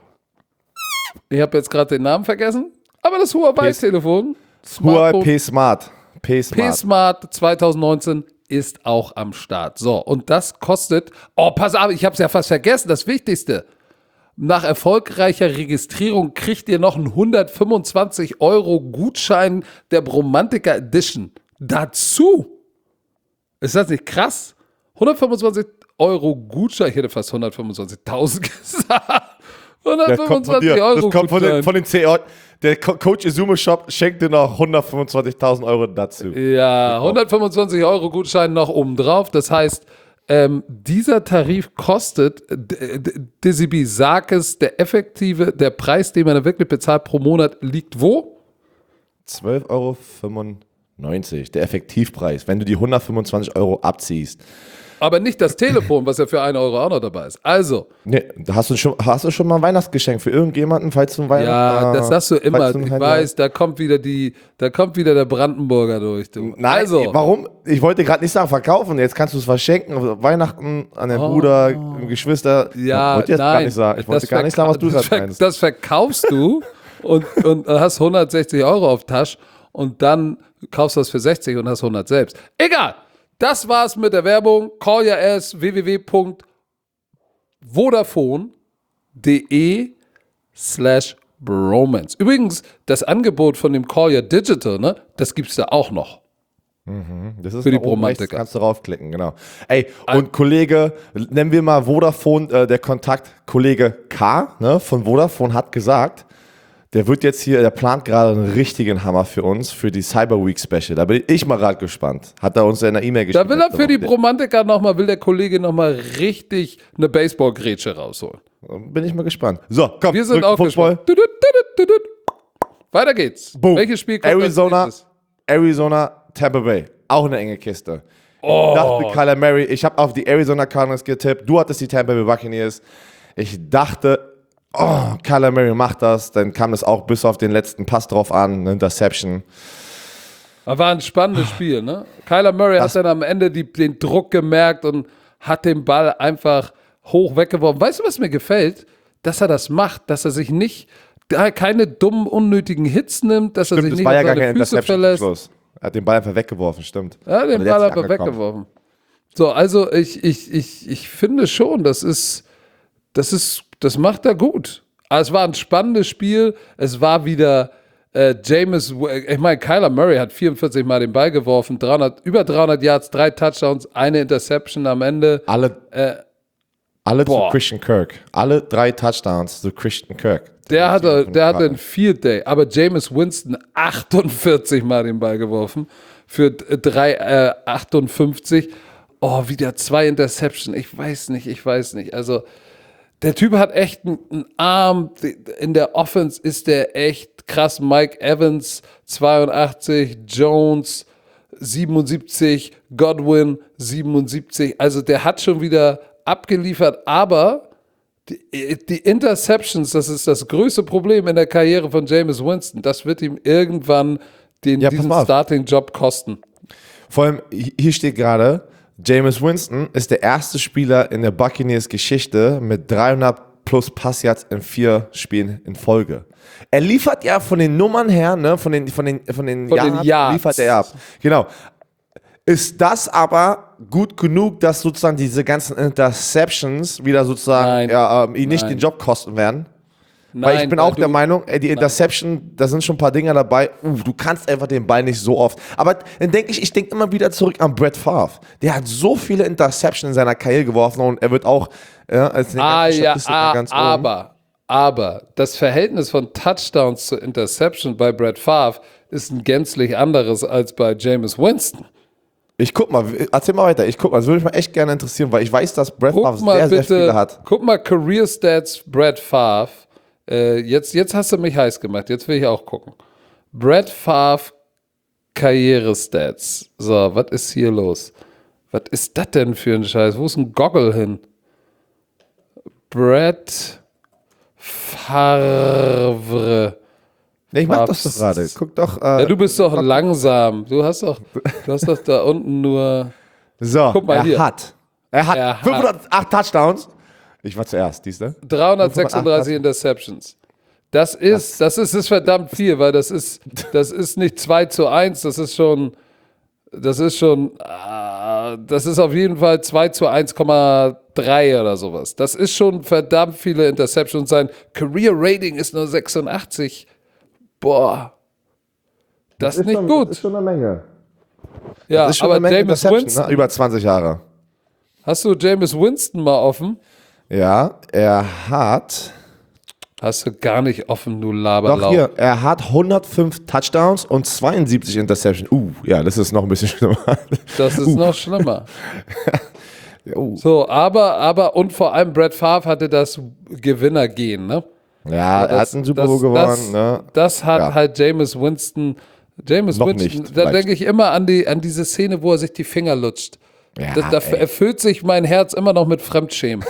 Ich habe jetzt gerade den Namen vergessen, aber das Huawei-Telefon, Huawei Smartphone, P Smart. P Smart. P-Smart zwanzig neunzehn ist auch am Start. So, und das kostet, oh, pass auf, ich habe es ja fast vergessen, das Wichtigste. Nach erfolgreicher Registrierung kriegt ihr noch einen hundertfünfundzwanzig Euro Gutschein der Bromantica Edition dazu. Ist das nicht krass? hundertfünfundzwanzig Euro Gutschein, ich hätte fast hundertfünfundzwanzigtausend gesagt. Der kommt von hundertfünfundzwanzig dir. Euro Das kommt von den, Gutschein. von den C E O. Der Co- Coach Izumo Shop schenkt dir noch hundertfünfundzwanzigtausend Euro dazu. Ja, hundertfünfundzwanzig Euro Gutschein noch oben drauf. Das heißt, ähm, dieser Tarif kostet, D- D- Dizzy B, sag es, der effektive, der Preis, den man da wirklich bezahlt pro Monat, liegt wo? zwölf Euro fünfundneunzig, der Effektivpreis, wenn du die hundertfünfundzwanzig Euro abziehst. Aber nicht das Telefon, was ja für einen Euro auch noch dabei ist. Also, Nee, hast du schon, hast du schon mal ein Weihnachtsgeschenk für irgendjemanden, falls du ein Weihnachten ja, das sagst du immer. falls du ein Ich Handy weiß, da kommt wieder die, da kommt wieder der Brandenburger durch. Du. Nein, also, warum? Ich wollte gerade nicht sagen verkaufen, jetzt kannst du es verschenken, auf Weihnachten an den Oh. Bruder, Geschwister. Ja, wollte jetzt nein, gar nicht sagen. Ich wollte das gar nicht sagen, was du verka- gerade das ver- meinst. Das verkaufst du und, und hast hundertsechzig Euro auf Tasche und dann kaufst du das für sechzig und hast hundert selbst. Egal, das war's mit der Werbung. Call your ass, w w w punkt vodafone.de slash bromance. Übrigens, das Angebot von dem Call your Digital, ne, das gibt's da auch noch. Das ist Für die da oben rechts, Bromantiker. kannst du raufklicken, genau. Ey, und Kollege, nennen wir mal Vodafone, äh, der Kontakt, Kollege K, ne, von Vodafone hat gesagt, Der wird jetzt hier, der plant gerade einen richtigen Hammer für uns, für die Cyber Week Special. Da bin ich mal gerade gespannt. Hat er uns in einer E-Mail geschrieben. Da will er für die Bromantiker nochmal, will der Kollege nochmal richtig eine Baseballgrätsche rausholen. Bin ich mal gespannt. So, komm, wir sind auch Football. gespannt. Tudut, tudut, tudut. Weiter geht's. Boom. Welches Spiel kommt Arizona, als nächstes? Arizona, Tampa Bay. Auch eine enge Kiste. Oh. Ich dachte, Kyler Murray, ich habe auf die Arizona Cardinals getippt. Du hattest die Tampa Bay Buccaneers. Ich dachte, oh, Kyler Murray macht das. Dann kam es auch bis auf den letzten Pass drauf an, eine Interception. Aber war ein spannendes Spiel, ne? Kyler Murray Das- hat dann am Ende die, den Druck gemerkt und hat den Ball einfach hoch weggeworfen. Weißt du, was mir gefällt? Dass er das macht, dass er sich nicht, keine dummen, unnötigen Hits nimmt, dass er Stimmt, sich das nicht war ja auf gar seine kein Füße Interception zum verlässt. Schluss. Er hat den Ball einfach weggeworfen, stimmt. Ja, den Und der Ball ist einfach angekommen. weggeworfen. So, also ich, ich, ich, ich finde schon, das ist, das ist, das macht er gut. Aber es war ein spannendes Spiel. Es war wieder äh, Jameis, ich meine, Kyler Murray hat vierundvierzig Mal den Ball geworfen, dreihundert, über dreihundert Yards, drei Touchdowns, eine Interception am Ende. Alle, Äh, alle zu boah. Christian Kirk. Alle drei Touchdowns zu Christian Kirk. Der hatte, Von der hatte Carter. einen Field Day, aber Jameis Winston achtundvierzig Mal den Ball geworfen für drei äh, achtundfünfzig. Oh, wieder zwei Interception. Ich weiß nicht, ich weiß nicht. Also der Typ hat echt einen, einen Arm. In der Offense ist der echt krass. Mike Evans zweiundachtzig, Jones siebenundsiebzig, Godwin siebenundsiebzig. Also der hat schon wieder abgeliefert, aber die, die Interceptions, das ist das größte Problem in der Karriere von Jameis Winston. Das wird ihm irgendwann den, Ja, pass diesen mal auf. Starting-Job kosten. Vor allem, hier steht gerade, Jameis Winston ist der erste Spieler in der Buccaneers-Geschichte mit dreihundert plus Passyards in vier Spielen in Folge. Er liefert ja von den Nummern her, ne, von den, von den, von den, Von den Yards. liefert er ab. Genau. Ist das aber gut genug, dass sozusagen diese ganzen Interceptions wieder sozusagen Nein. ja, ähm, ihn nicht Nein. den Job kosten werden? Nein, Weil ich bin auch du- der Meinung, ey, die Interception, da sind schon ein paar Dinger dabei, uh, du kannst einfach den Ball nicht so oft. Aber dann denke ich, ich denke immer wieder zurück an Brett Favre. Der hat so viele Interceptions in seiner Karriere geworfen und er wird auch ja, als eine Ah, ganze ja, Statistik ah, ganz oben. aber, aber das Verhältnis von Touchdowns zu Interception bei Brett Favre ist ein gänzlich anderes als bei Jameis Winston. Ich guck mal, erzähl mal weiter. Ich guck mal, das würde mich mal echt gerne interessieren, weil ich weiß, dass Brett Guck Favre mal sehr, sehr bitte, viele hat. guck mal Career Stats Brett Favre. Äh, jetzt, jetzt hast du mich heiß gemacht, jetzt will ich auch gucken. Brett Favre Karriere Stats. So, was ist hier los? Was ist das denn für ein Scheiß? Wo ist ein Goggle hin? Brett Favre. Nee, ich mach Favre. das doch gerade. Guck doch. Äh, Ja, du bist doch langsam. Du hast doch, du hast doch da unten nur. so, guck mal er hier. hat. Er hat Er hat. fünfhundertacht Touchdowns. Ich war zuerst, siehst du? dreihundertsechsunddreißig Interceptions. Das ist, das ist, ist verdammt viel, weil das ist, das ist nicht zwei zu eins, das ist schon, das ist schon, äh, das ist auf jeden Fall zwei zu eins Komma drei oder sowas. Das ist schon verdammt viele Interceptions. Sein Career Rating ist nur sechsundachtzig. Boah. Das ist nicht gut. schon eine Menge. Ja, Das ist schon aber eine Menge Jameis Interceptions, Winston, ne? Über zwanzig Jahre. hast du Jameis Winston mal offen? Ja, er hat. Hast du gar nicht offen, du Doch Laberlauch. hier, er hat hundertfünf Touchdowns und zweiundsiebzig Interceptions. Uh, ja, das ist noch ein bisschen schlimmer. Das ist noch schlimmer. uh. So, aber, aber, und vor allem Brett Favre hatte das Gewinnergehen, ne? Ja, er hat einen Super Bowl gewonnen. Das, ne? das hat Ja. halt Jameis Winston. Jameis Noch Winston, nicht, da vielleicht. denke ich immer an, die, an diese Szene, wo er sich die Finger lutscht. Ja, da da ey. erfüllt sich mein Herz immer noch mit Fremdschämen.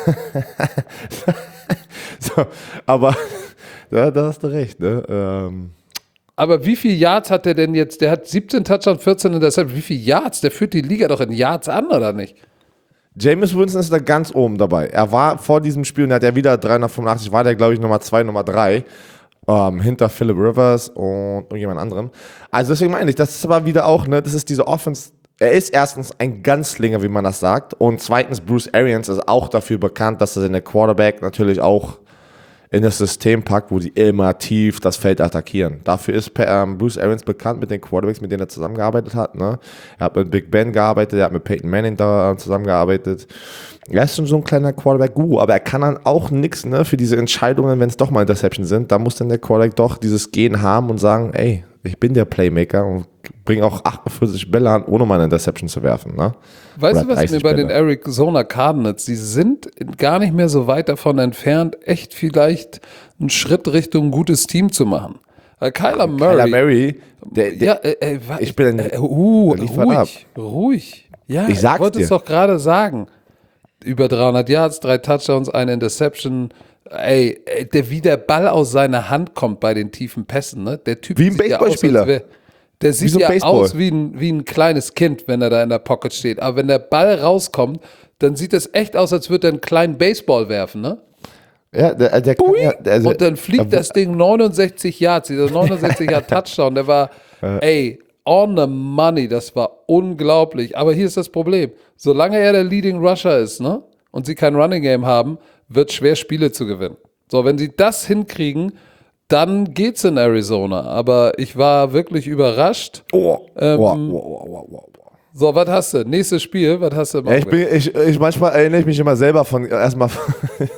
So, aber ja, da hast du recht. Ne? Ähm, Aber wie viel Yards hat der denn jetzt? Der hat siebzehn Touchdowns, vierzehn Interceptions. Wie viel Yards? Der führt die Liga doch in Yards an, oder nicht? Jameis Winston ist da ganz oben dabei. Er war vor diesem Spiel, und er hat ja wieder dreihundertfünfundachtzig, war der, glaube ich, Nummer zwei, Nummer drei. Ähm, hinter Phillip Rivers und irgendjemand anderem. Also deswegen meine ich, das ist aber wieder auch, ne, das ist diese Offense. Er ist erstens ein Ganzlinger, wie man das sagt. Und zweitens, Bruce Arians ist auch dafür bekannt, dass er seine Quarterback natürlich auch in das System packt, wo die immer tief das Feld attackieren. Dafür ist ähm, Bruce Arians bekannt mit den Quarterbacks, mit denen er zusammengearbeitet hat. Ne? Er hat mit Big Ben gearbeitet, er hat mit Peyton Manning da zusammengearbeitet. Er ist schon so ein kleiner Quarterback-Guru, aber er kann dann auch nichts, ne, für diese Entscheidungen, wenn es doch mal Interceptions sind. Da muss dann der Quarterback doch dieses Gen haben und sagen, ey, ich bin der Playmaker und bringe auch achtundvierzig Bälle an, ohne mal eine Interception zu werfen. Ne? Weißt Oder du, was mir bei Bälle. den Arizona Cardinals, die sind gar nicht mehr so weit davon entfernt, echt vielleicht einen Schritt Richtung ein gutes Team zu machen. Weil Kyler Murray, Kyler Murray, der, der, ja, äh, äh, wa- ich bin äh, uh, der liefert ab. ruhig, ruhig. Ja, Ich sag's ich wollte es dir. doch gerade sagen. Über dreihundert Yards, drei Touchdowns, eine Interception. Ey, ey, der, wie der Ball aus seiner Hand kommt bei den tiefen Pässen, ne? Der Typ Wie ein sieht ja aus, als Baseballspieler. wär- Der sieht so ein ja Baseball. aus wie ein, wie ein kleines Kind, wenn er da in der Pocket steht. Aber wenn der Ball rauskommt, dann sieht es echt aus, als würde er einen kleinen Baseball werfen, ne? ja, der, der kann ja, der, also, Und dann fliegt das Ding neunundsechzig Yards, dieser neunundsechzig Yard Touchdown, der war, ey, on the money, das war unglaublich. Aber hier ist das Problem, solange er der Leading Rusher ist, ne, und sie kein Running Game haben, wird schwer Spiele zu gewinnen. So, wenn sie das hinkriegen, dann geht's in Arizona. Aber ich war wirklich überrascht. oh, Ähm, oh, oh, oh, oh, oh, oh. So, was hast du? Nächstes Spiel, was hast du? Ja, ich, bin, ich, ich manchmal erinnere ich mich immer selber von erstmal von,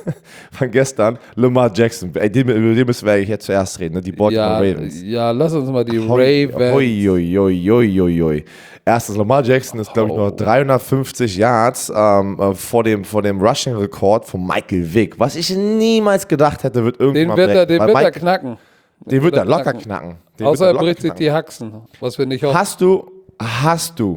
von gestern, Lamar Jackson. Ey, den, über den müssen wir eigentlich jetzt zuerst reden, ne? Die Baltimore ja, Ravens. ja, lass uns mal die Hoi, Ravens. hoi, hoi, hoi, hoi, hoi, hoi. Erstes, Lamar Jackson ist, glaube ich, noch Oh. dreihundertfünfzig Yards ähm, äh, vor dem, vor dem Rushing-Rekord von Michael Vick. Was ich niemals gedacht hätte, wird irgendwann Den wird er, den Weil wird er Mike- knacken. Den wird er locker knacken. knacken. Den Außer wird er locker bricht sich knacken. die Haxen, was wir nicht hoffen. Hast du, hast du,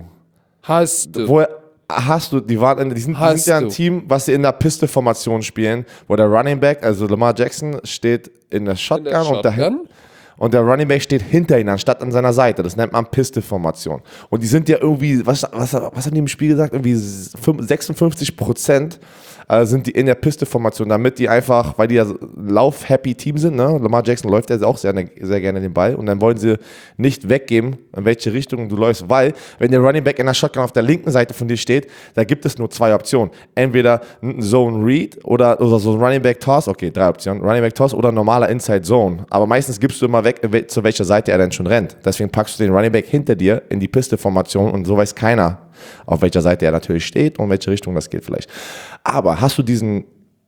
Hast du. Woher hast du, die, waren, die, sind, die Hast sind ja ein du. Team, was sie in der Piste-Formation spielen, wo der Running Back, also Lamar Jackson, steht in der Shotgun, In der und, der, Shotgun? und der Running Back steht hinter ihm, anstatt an seiner Seite. Das nennt man Piste-Formation. Und die sind ja irgendwie, was, was, was haben die im Spiel gesagt? Irgendwie sechsundfünfzig Prozent äh, sind die in der Piste-Formation, damit die einfach, weil die ja lauf-happy-Team sind, ne? Lamar Jackson läuft ja auch sehr, sehr gerne den Ball und dann wollen sie nicht weggeben, in welche Richtung du läufst, weil wenn der Running Back in der Shotgun auf der linken Seite von dir steht, da gibt es nur zwei Optionen. Entweder ein Zone Read oder, oder so ein Running Back Toss, okay, drei Optionen, Running Back Toss oder normaler Inside Zone, aber meistens gibst du immer weg, zu welcher Seite er denn schon rennt. Deswegen packst du den Running Back hinter dir in die Piste-Formation und so weiß keiner, auf welcher Seite er natürlich steht und in welche Richtung das geht vielleicht. Aber hast du diesen,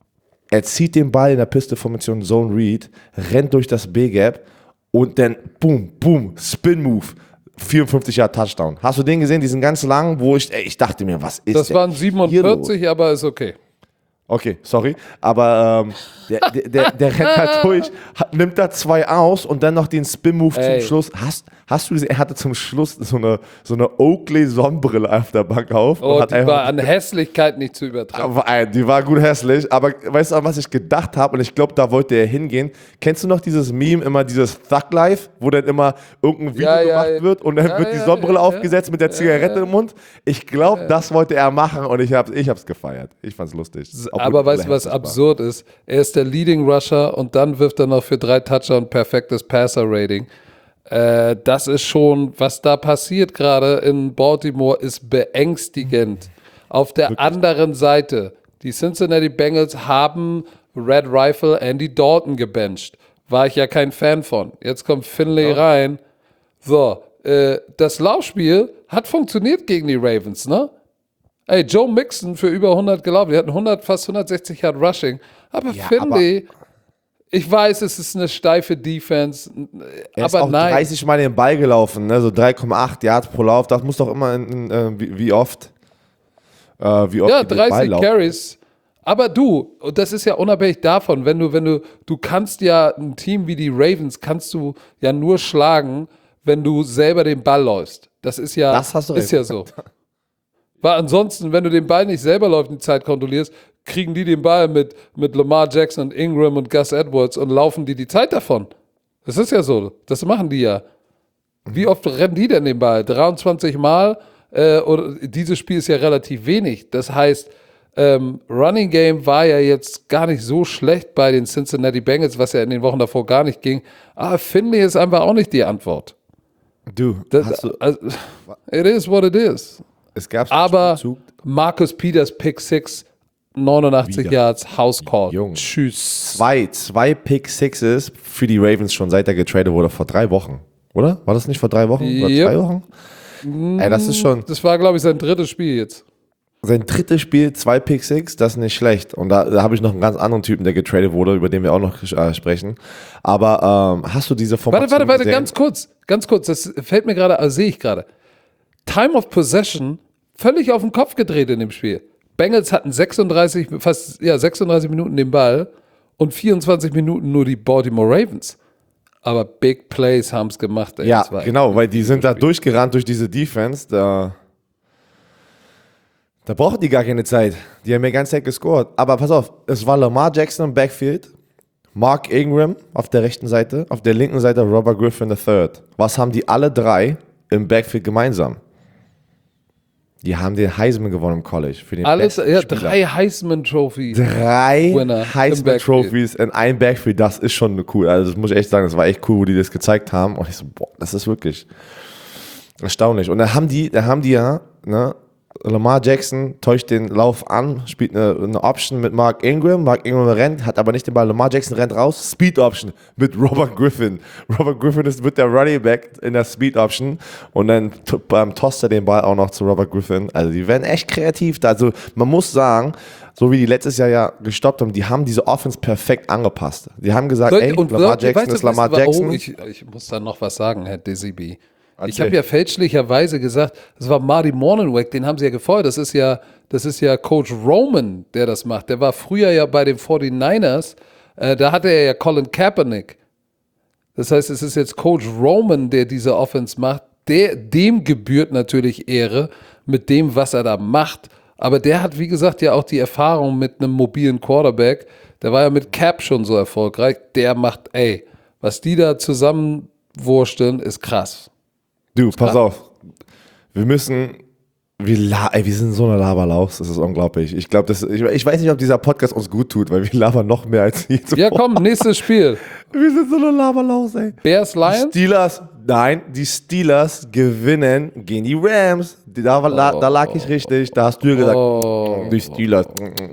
er zieht den Ball in der Piste-Formation Zone Read, rennt durch das B-Gap und dann boom, boom, Spin-Move, vierundfünfzig Yard Touchdown. Hast du den gesehen, diesen ganz langen, wo ich, ey, ich dachte mir, was ist Das denn waren hier siebenundvierzig, aber ist okay. Okay, sorry, aber ähm, der, der, der, der rennt halt durch, hat, nimmt da zwei aus und dann noch den Spin-Move Ey. zum Schluss. Hast, hast du gesehen, er hatte zum Schluss so eine, so eine Oakley-Sonnenbrille auf der Bank auf. Oh, und hat die einfach- war an Hässlichkeit nicht zu übertreffen. aber, ey, die war gut hässlich, aber weißt du, an was ich gedacht habe? Und ich glaube, da wollte er hingehen. Kennst du noch dieses Meme, immer dieses Thug Life, wo dann immer irgendein Video Ja, ja, gemacht ja. wird und dann Ja, wird die ja, Sonnenbrille ja, ja. aufgesetzt mit der Zigarette im Mund? Ich glaube, das wollte er machen und ich habe ich hab's gefeiert. Ich fand's lustig. Obwohl Aber die weißt du, Brille was hässlich war. absurd ist? Er ist der Leading Rusher und dann wirft er noch für drei Touchdown perfektes Passer-Rating. Äh, das ist schon, was da passiert gerade in Baltimore, ist beängstigend. Auf der anderen Seite, die Cincinnati Bengals haben Red Rifle Andy Dalton gebencht. War ich ja kein Fan von. Jetzt kommt Finlay rein. So, äh, das Laufspiel hat funktioniert gegen die Ravens, ne? Ey, Joe Mixon für über hundert gelaufen. Die hatten hundert, fast hundertsechzig Yard Rushing. Aber Ja, Finlay, ich weiß, es ist eine steife Defense, Er ist aber auch nein. dreißig Mal den Ball gelaufen, ne? So drei Komma acht Yards pro Lauf. Das muss doch immer, in, in, äh, wie, wie oft? Äh, wie oft Ja, die den Ball dreißig laufen. Carries. Aber du, und das ist ja unabhängig davon, wenn du, wenn du, du kannst ja ein Team wie die Ravens, kannst du ja nur schlagen, wenn du selber den Ball läufst. Das ist ja, Das hast du ist recht. ja so. Weil ansonsten, wenn du den Ball nicht selber läuft und die Zeit kontrollierst, kriegen die den Ball mit, mit Lamar Jackson und Ingram und Gus Edwards und laufen die die Zeit davon. Das ist ja so. Das machen die ja. Wie oft rennen die denn den Ball? dreiundzwanzig Mal? Äh, oder, dieses Spiel ist ja relativ wenig. Das heißt, ähm, Running Game war ja jetzt gar nicht so schlecht bei den Cincinnati Bengals, was ja in den Wochen davor gar nicht ging. Aber Finley ist einfach auch nicht die Antwort. Du, Das, hast du, also, it is what it is. es gab Aber Marcus Peters Pick Six neunundachtzig Wieder. Yards, House Call. Junge. Tschüss. Zwei, zwei Pick Sixes für die Ravens schon seit er getradet wurde vor drei Wochen. Oder? War das nicht vor drei Wochen? Oder Yep. zwei Wochen? Ey, das ist schon Das war, glaube ich, sein drittes Spiel jetzt. sein drittes Spiel, zwei Pick Six, das ist nicht schlecht. Und da, da habe ich noch einen ganz anderen Typen, der getradet wurde, über den wir auch noch äh, sprechen. Aber ähm, hast du diese Formation Warte, warte, warte, gesehen? ganz kurz. Ganz kurz, das fällt mir gerade, also sehe ich gerade. Time of Possession völlig auf den Kopf gedreht in dem Spiel. Bengals hatten sechsunddreißig, fast ja, sechsunddreißig Minuten den Ball und vierundzwanzig Minuten nur die Baltimore Ravens. Aber Big Plays haben es gemacht. Ey. Ja, Das war genau, echt weil die sind da Spiel. durchgerannt durch diese Defense. Da, da brauchen die gar keine Zeit. Die haben ja die ganze Zeit gescored. Aber pass auf, es war Lamar Jackson im Backfield, Mark Ingram auf der rechten Seite, auf der linken Seite Robert Griffin der Dritte. Was haben die alle drei im Backfield gemeinsam? Die haben den Heisman gewonnen im College. Für den Alles, besten ja, Spieler. drei Heisman-Trophy. Drei Winner im Heisman Backfield. Trophies in einem Backfield, das ist schon cool. Also das muss ich echt sagen, das war echt cool, wo die das gezeigt haben. Und ich so, boah, das ist wirklich erstaunlich. Und da haben die, da haben die ja, ne, Lamar Jackson täuscht den Lauf an, spielt eine, eine Option mit Mark Ingram. Mark Ingram rennt, hat aber nicht den Ball. Lamar Jackson rennt raus, Speed Option mit Robert Griffin. Robert Griffin ist mit der Running Back in der Speed Option und dann t- ähm, tost er den Ball auch noch zu Robert Griffin. Also die werden echt kreativ da. Also man muss sagen, so wie die letztes Jahr ja gestoppt haben, die haben diese Offense perfekt angepasst. Die haben gesagt, Leute, ey, und Lamar Leute, Jackson weißt du, ist Lamar weißt du, Jackson. Oh, ich, ich muss da noch was sagen, Herr Dizzy B. Ich Erzähl. habe ja fälschlicherweise gesagt, das war Marty Mornhinweg, den haben sie ja gefeuert. Das ist ja, das ist ja Coach Roman, der das macht. Der war früher ja bei den forty-niners. Äh, da hatte er ja Colin Kaepernick. Das heißt, es ist jetzt Coach Roman, der diese Offense macht. Der, dem gebührt natürlich Ehre mit dem, was er da macht. Aber der hat, wie gesagt, ja auch die Erfahrung mit einem mobilen Quarterback. Der war ja mit Cap schon so erfolgreich. Der macht, ey, was die da zusammenwursteln, ist krass. Du, pass auf. Wir müssen. Wir, la ey, wir sind so eine Laberlaus, das ist unglaublich. Ich glaube, ich, ich weiß nicht, ob dieser Podcast uns gut tut, weil wir labern noch mehr als je zuvor. Ja, komm, nächstes Spiel. Wir sind so eine Laberlaus, ey. Bears, Die Lions? Steelers, nein, die Steelers gewinnen gegen die Rams. Da, war, la, da lag ich richtig, da hast du gesagt, Oh. die Steelers.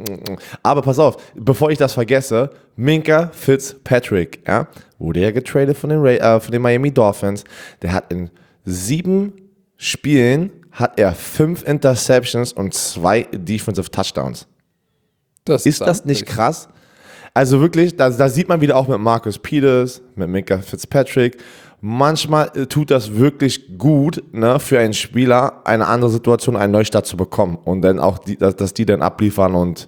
Aber pass auf, bevor ich das vergesse, Minka Fitzpatrick, ja, wurde ja getradet von den, Ra äh, von den Miami Dolphins. Der hat in sieben Spielen hat er fünf Interceptions und zwei Defensive Touchdowns. Das Ist das nicht krass? Also wirklich, da, da sieht man wieder auch mit Marcus Peters, mit Minka Fitzpatrick, manchmal äh, tut das wirklich gut, ne, für einen Spieler eine andere Situation, einen Neustart zu bekommen und dann auch, die, dass, dass die dann abliefern und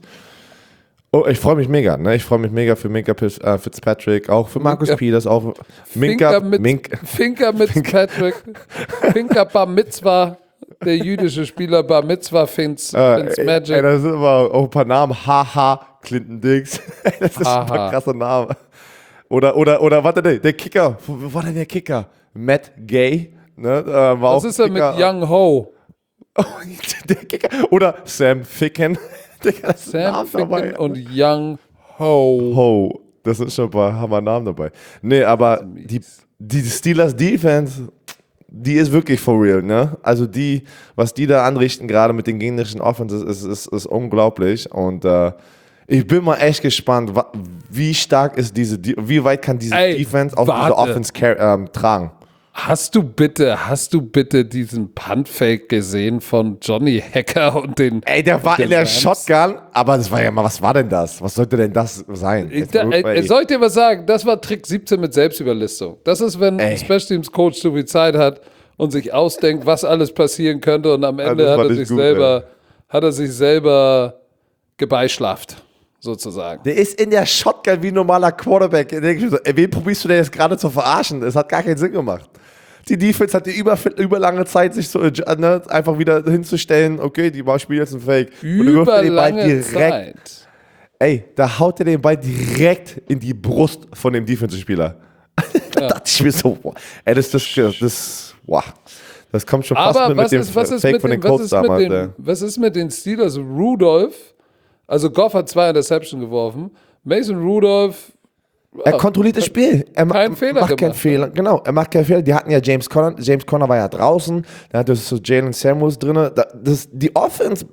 oh, ich freue mich mega, ne? Ich freue mich mega für Minka äh, Fitzpatrick, auch für Marcus Minka. Peters, auch Finker Minka, mit, Minka, Finker mit Patrick. Finker Bar Mitzvah, der jüdische Spieler Bar Mitzvah Fins, äh, Fins ey, Magic. ey, das sind immer auch ein paar Namen, haha, Clinton Dix, das ist ein Haha. krasser Name. Oder, oder, oder, warte, nee, der Kicker, wo wo war denn der Kicker? Matt Gay, ne, äh, war Was auch ist er mit Kicker. Young Ho? Oh, der Kicker. Oder Sam Ficken. Digga, das ist ein Sam Name dabei. Ficken und Young Ho. Ho, das ist schon ein paar Hammer-Namen dabei. Nee, aber die, die Steelers Defense, die ist wirklich for real, ne? Also die, was die da anrichten, gerade mit den gegnerischen Offenses, ist, ist, ist unglaublich. Und äh, ich bin mal echt gespannt, wa- wie stark ist diese, De- wie weit kann diese Ey, Defense auf warte. diese Offense car- ähm, tragen. Hast du bitte, hast du bitte diesen Punt-Fake gesehen von Johnny Hacker und den Ey, der war den in der Rams? Shotgun, aber das war ja mal, was war denn das? Was sollte denn das sein? Ich, Jetzt da, wirklich, äh, soll ich dir was sagen? Das war Trick siebzehn mit Selbstüberlistung. Das ist, wenn Ey. ein Special Teams Coach so viel Zeit hat und sich ausdenkt, was alles passieren könnte und am Ende das hat war er nicht sich gut, selber, hat er sich selber gebeischlaft, sozusagen. Der ist in der Shotgun wie ein normaler Quarterback. Da denk ich mir so, ey, wen probierst du denn jetzt gerade zu verarschen? Das hat gar keinen Sinn gemacht. Die Defense hat die über, über lange Zeit, sich so äh, ne, einfach wieder hinzustellen, okay, die spielen jetzt ein Fake. Und du wirfst Über den Ball lange direkt, Zeit. ey, da haut er den Ball direkt in die Brust von dem Defensive-Spieler. Da dachte ich mir so, boah, ey, das, das, das, das, wow. Das kommt schon fast Aber mit, was mit dem ist, was ist Fake mit von den den, was Colts ist mit damals. ey. den, was ist mit den Steelers? Rudolph, also Goff hat zwei Interception geworfen. Mason Rudolph, Er kontrolliert das Spiel. Er ma- Keinen Fehler macht keinen gemacht. Fehler. Genau, er macht keinen Fehler. Die hatten ja James Conner. James Conner war ja draußen. Da hatte so Jalen Samuels drin. Da, das, die Offense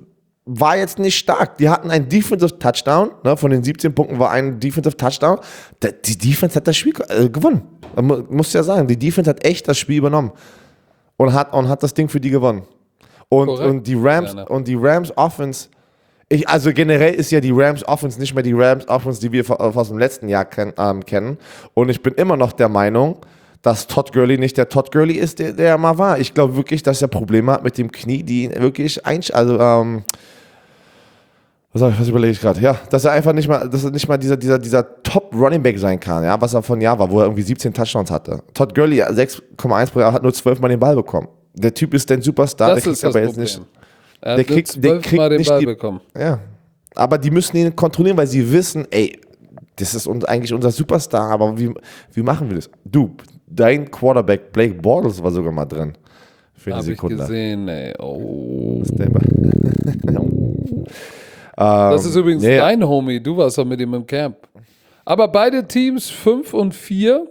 war jetzt nicht stark. Die hatten einen Defensive Touchdown, ne, von den siebzehn Punkten war ein Defensive Touchdown. Die Defense hat das Spiel äh, gewonnen. Man muss ja sagen, die Defense hat echt das Spiel übernommen und hat, und hat das Ding für die gewonnen. Und, und die Rams ja, und die Rams Offense, ich, also generell ist ja die Rams Offense nicht mehr die Rams Offense, die wir aus dem letzten Jahr ken, ähm, kennen. Und ich bin immer noch der Meinung, dass Todd Gurley nicht der Todd Gurley ist, der, der er mal war. Ich glaube wirklich, dass er Probleme hat mit dem Knie, die ihn wirklich einsch... Also, ähm, was, was überlege ich gerade? Ja, dass er einfach nicht mal, dass er nicht mal dieser, dieser, dieser Top-Running-Back sein kann, ja, was er von Jahr war, wo er irgendwie siebzehn Touchdowns hatte. Todd Gurley, sechs Komma eins pro Jahr, hat nur zwölf Mal den Ball bekommen. Der Typ ist ein Superstar, das der kriegt aber jetzt Problem. nicht... Er der kriegt, der kriegt Mal den nicht Ball die, bekommen. Ja, aber die müssen ihn kontrollieren, weil sie wissen, ey, das ist uns eigentlich unser Superstar, aber wie, wie machen wir das? Du, dein Quarterback Blake Bortles war sogar mal drin. Für eine Hab Sekunde. Ich gesehen, ey. Oh. Das ist übrigens nee. dein Homie. Du warst doch mit ihm im Camp. Aber beide Teams fünf und vier.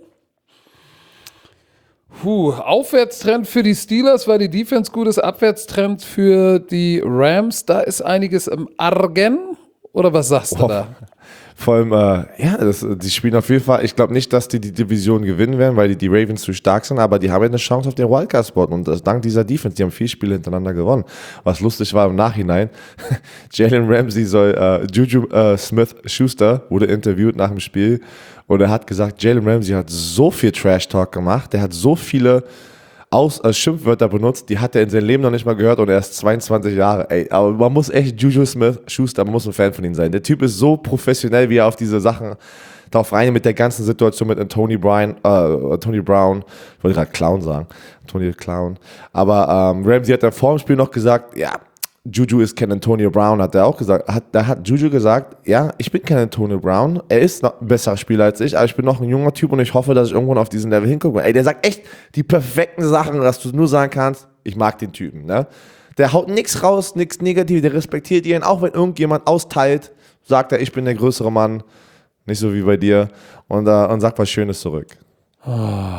Puh, Aufwärtstrend für die Steelers, weil die Defense gut ist. Abwärtstrend für die Rams. Da ist einiges im Argen. Oder was sagst du oh. da? Vor allem, äh, ja, das, die spielen auf jeden Fall, ich glaube nicht, dass die die Division gewinnen werden, weil die, die Ravens zu stark sind, aber die haben ja eine Chance auf den Wildcard-Spot und das dank dieser Defense, die haben vier Spiele hintereinander gewonnen. Was lustig war im Nachhinein, Jalen Ramsey soll, äh, Juju äh, Smith-Schuster wurde interviewt nach dem Spiel und er hat gesagt, Jalen Ramsey hat so viel Trash-Talk gemacht, der hat so viele Aus, äh, Schimpfwörter benutzt, die hat er in seinem Leben noch nicht mal gehört und er ist zweiundzwanzig Jahre. Ey, aber man muss echt Juju Smith-Schuster, man muss ein Fan von ihm sein. Der Typ ist so professionell, wie er auf diese Sachen darauf rein mit der ganzen Situation mit Tony Brown, äh, Tony Brown, ich wollte gerade Clown sagen, Tony Clown. Aber ähm, Ramsey hat dann vor dem Spiel noch gesagt, ja, Juju ist kein Antonio Brown, hat er auch gesagt. Hat, da hat Juju gesagt, ja, ich bin kein Antonio Brown. Er ist noch ein besserer Spieler als ich, aber ich bin noch ein junger Typ und ich hoffe, dass ich irgendwann auf diesen Level hingucke. Ey, der sagt echt die perfekten Sachen, dass du nur sagen kannst, ich mag den Typen, ne? Der haut nichts raus, nichts Negatives, der respektiert ihn, auch wenn irgendjemand austeilt, sagt er, ich bin der größere Mann, nicht so wie bei dir, und, uh, und sagt was Schönes zurück. Oh.